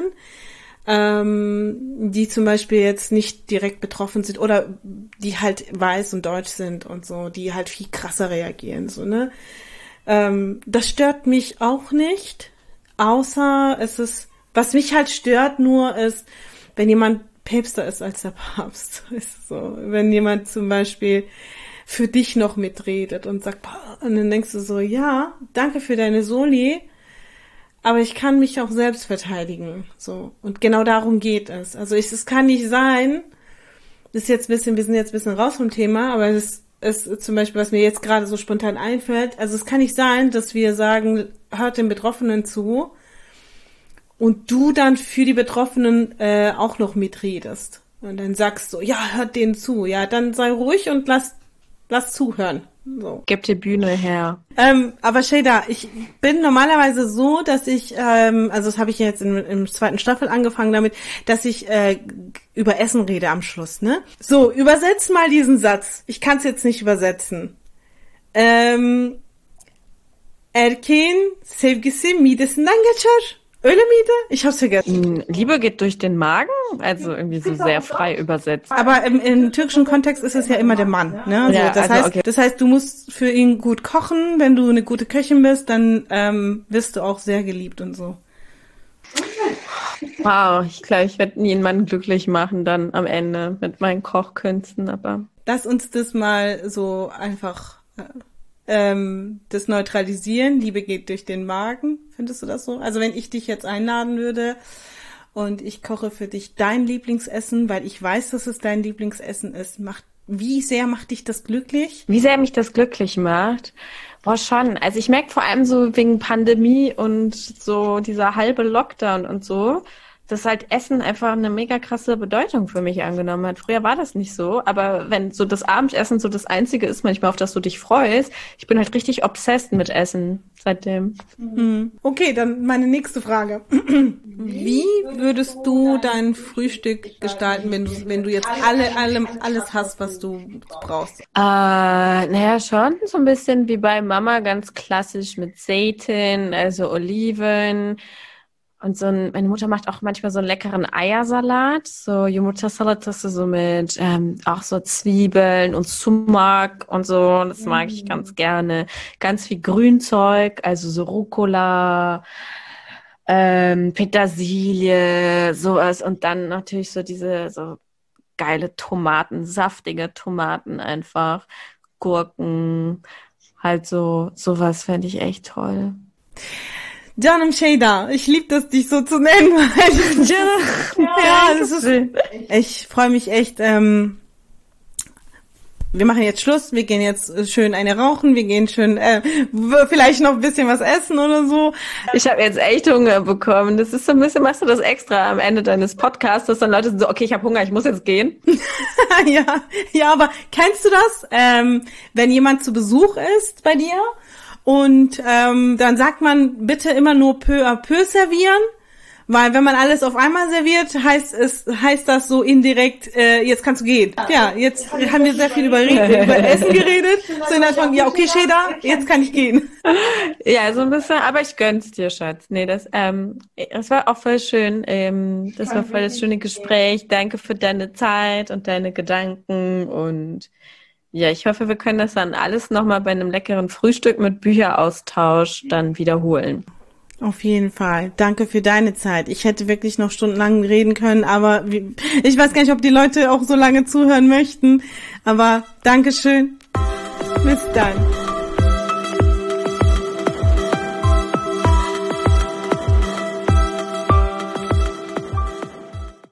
die zum Beispiel jetzt nicht direkt betroffen sind oder die halt weiß und deutsch sind und so, die halt viel krasser reagieren, so, ne? Das stört mich auch nicht, außer was mich halt stört nur ist, wenn jemand päpster ist als der Papst, ist so. Wenn jemand zum Beispiel für dich noch mitredet und sagt, boah, und dann denkst du so, ja, danke für deine Soli, aber ich kann mich auch selbst verteidigen, so. Und genau darum geht es. Also es kann nicht sein, wir sind jetzt ein bisschen raus vom Thema, aber es ist zum Beispiel, was mir jetzt gerade so spontan einfällt, also es kann nicht sein, dass wir sagen, hört den Betroffenen zu, und du dann für die Betroffenen auch noch mitredest. Und dann sagst du, ja, hört denen zu. Ja, dann sei ruhig und lass zuhören. So.
Gib die Bühne her.
Aber Şeyda, ich bin normalerweise so, dass ich, also das habe ich jetzt im zweiten Staffel angefangen damit, dass ich über Essen rede am Schluss, ne? So, übersetz mal diesen Satz. Ich kann es jetzt nicht übersetzen. Erkeğin sevgisi midesinden geçer. Öyle miydi? Ich hab's vergessen.
Liebe geht durch den Magen, also irgendwie so sehr frei übersetzt.
Aber im türkischen Kontext ist es ja immer der Mann, ne?
Ja,
so, das heißt, du musst für ihn gut kochen. Wenn du eine gute Köchin bist, dann wirst du auch sehr geliebt und so.
Wow, ich glaube, ich werde nie einen Mann glücklich machen dann am Ende mit meinen Kochkünsten, aber...
Lass uns das mal so einfach... das neutralisieren, Liebe geht durch den Magen. Findest du das so? Also wenn ich dich jetzt einladen würde und ich koche für dich dein Lieblingsessen, weil ich weiß, dass es dein Lieblingsessen ist, wie sehr macht dich das glücklich?
Wie sehr mich das glücklich macht? Boah, schon. Also ich merke vor allem so wegen Pandemie und so dieser halbe Lockdown und so, dass halt Essen einfach eine mega krasse Bedeutung für mich angenommen hat. Früher war das nicht so, aber wenn so das Abendessen so das Einzige ist manchmal, auf das du dich freust, ich bin halt richtig obsessed mit Essen seitdem.
Okay, dann meine nächste Frage. Wie würdest du dein Frühstück gestalten, wenn du jetzt alles hast, was du brauchst?
Naja, schon so ein bisschen wie bei Mama, ganz klassisch mit Seitan, also Oliven. Und meine Mutter macht auch manchmal so einen leckeren Eiersalat, so Yumurta-Salat, das so mit auch so Zwiebeln und Sumak und so, das mag ich ganz gerne. Ganz viel Grünzeug, also so Rucola, Petersilie, sowas und dann natürlich so diese so geile Tomaten, saftige Tomaten einfach, Gurken, halt sowas fände ich echt toll.
Canım Şeyda, ich liebe das, dich so zu nennen. Ja, das ist, ich freue mich echt. Wir machen jetzt Schluss, wir gehen jetzt schön eine rauchen, wir gehen schön vielleicht noch ein bisschen was essen oder so.
Ich habe jetzt echt Hunger bekommen. Das ist so ein bisschen, machst du das extra am Ende deines Podcasts, dass dann Leute sind so, okay, ich habe Hunger, ich muss jetzt gehen.
Ja, aber kennst du das, wenn jemand zu Besuch ist bei dir? Und dann sagt man, bitte immer nur peu à peu servieren, weil wenn man alles auf einmal serviert, heißt das so indirekt, jetzt kannst du gehen. Ja, jetzt haben wir sehr viel über Essen geredet, so in der Form, ja, okay, Şeyda, jetzt kann ich gehen.
Ja, so ein bisschen, aber ich gönn's dir, Schatz. Nee, das war auch voll schön. Das war voll das schöne Gespräch. Danke für deine Zeit und deine Gedanken und ja, ich hoffe, wir können das dann alles nochmal bei einem leckeren Frühstück mit Bücheraustausch dann wiederholen.
Auf jeden Fall. Danke für deine Zeit. Ich hätte wirklich noch stundenlang reden können, aber ich weiß gar nicht, ob die Leute auch so lange zuhören möchten. Aber Dankeschön. Bis dann.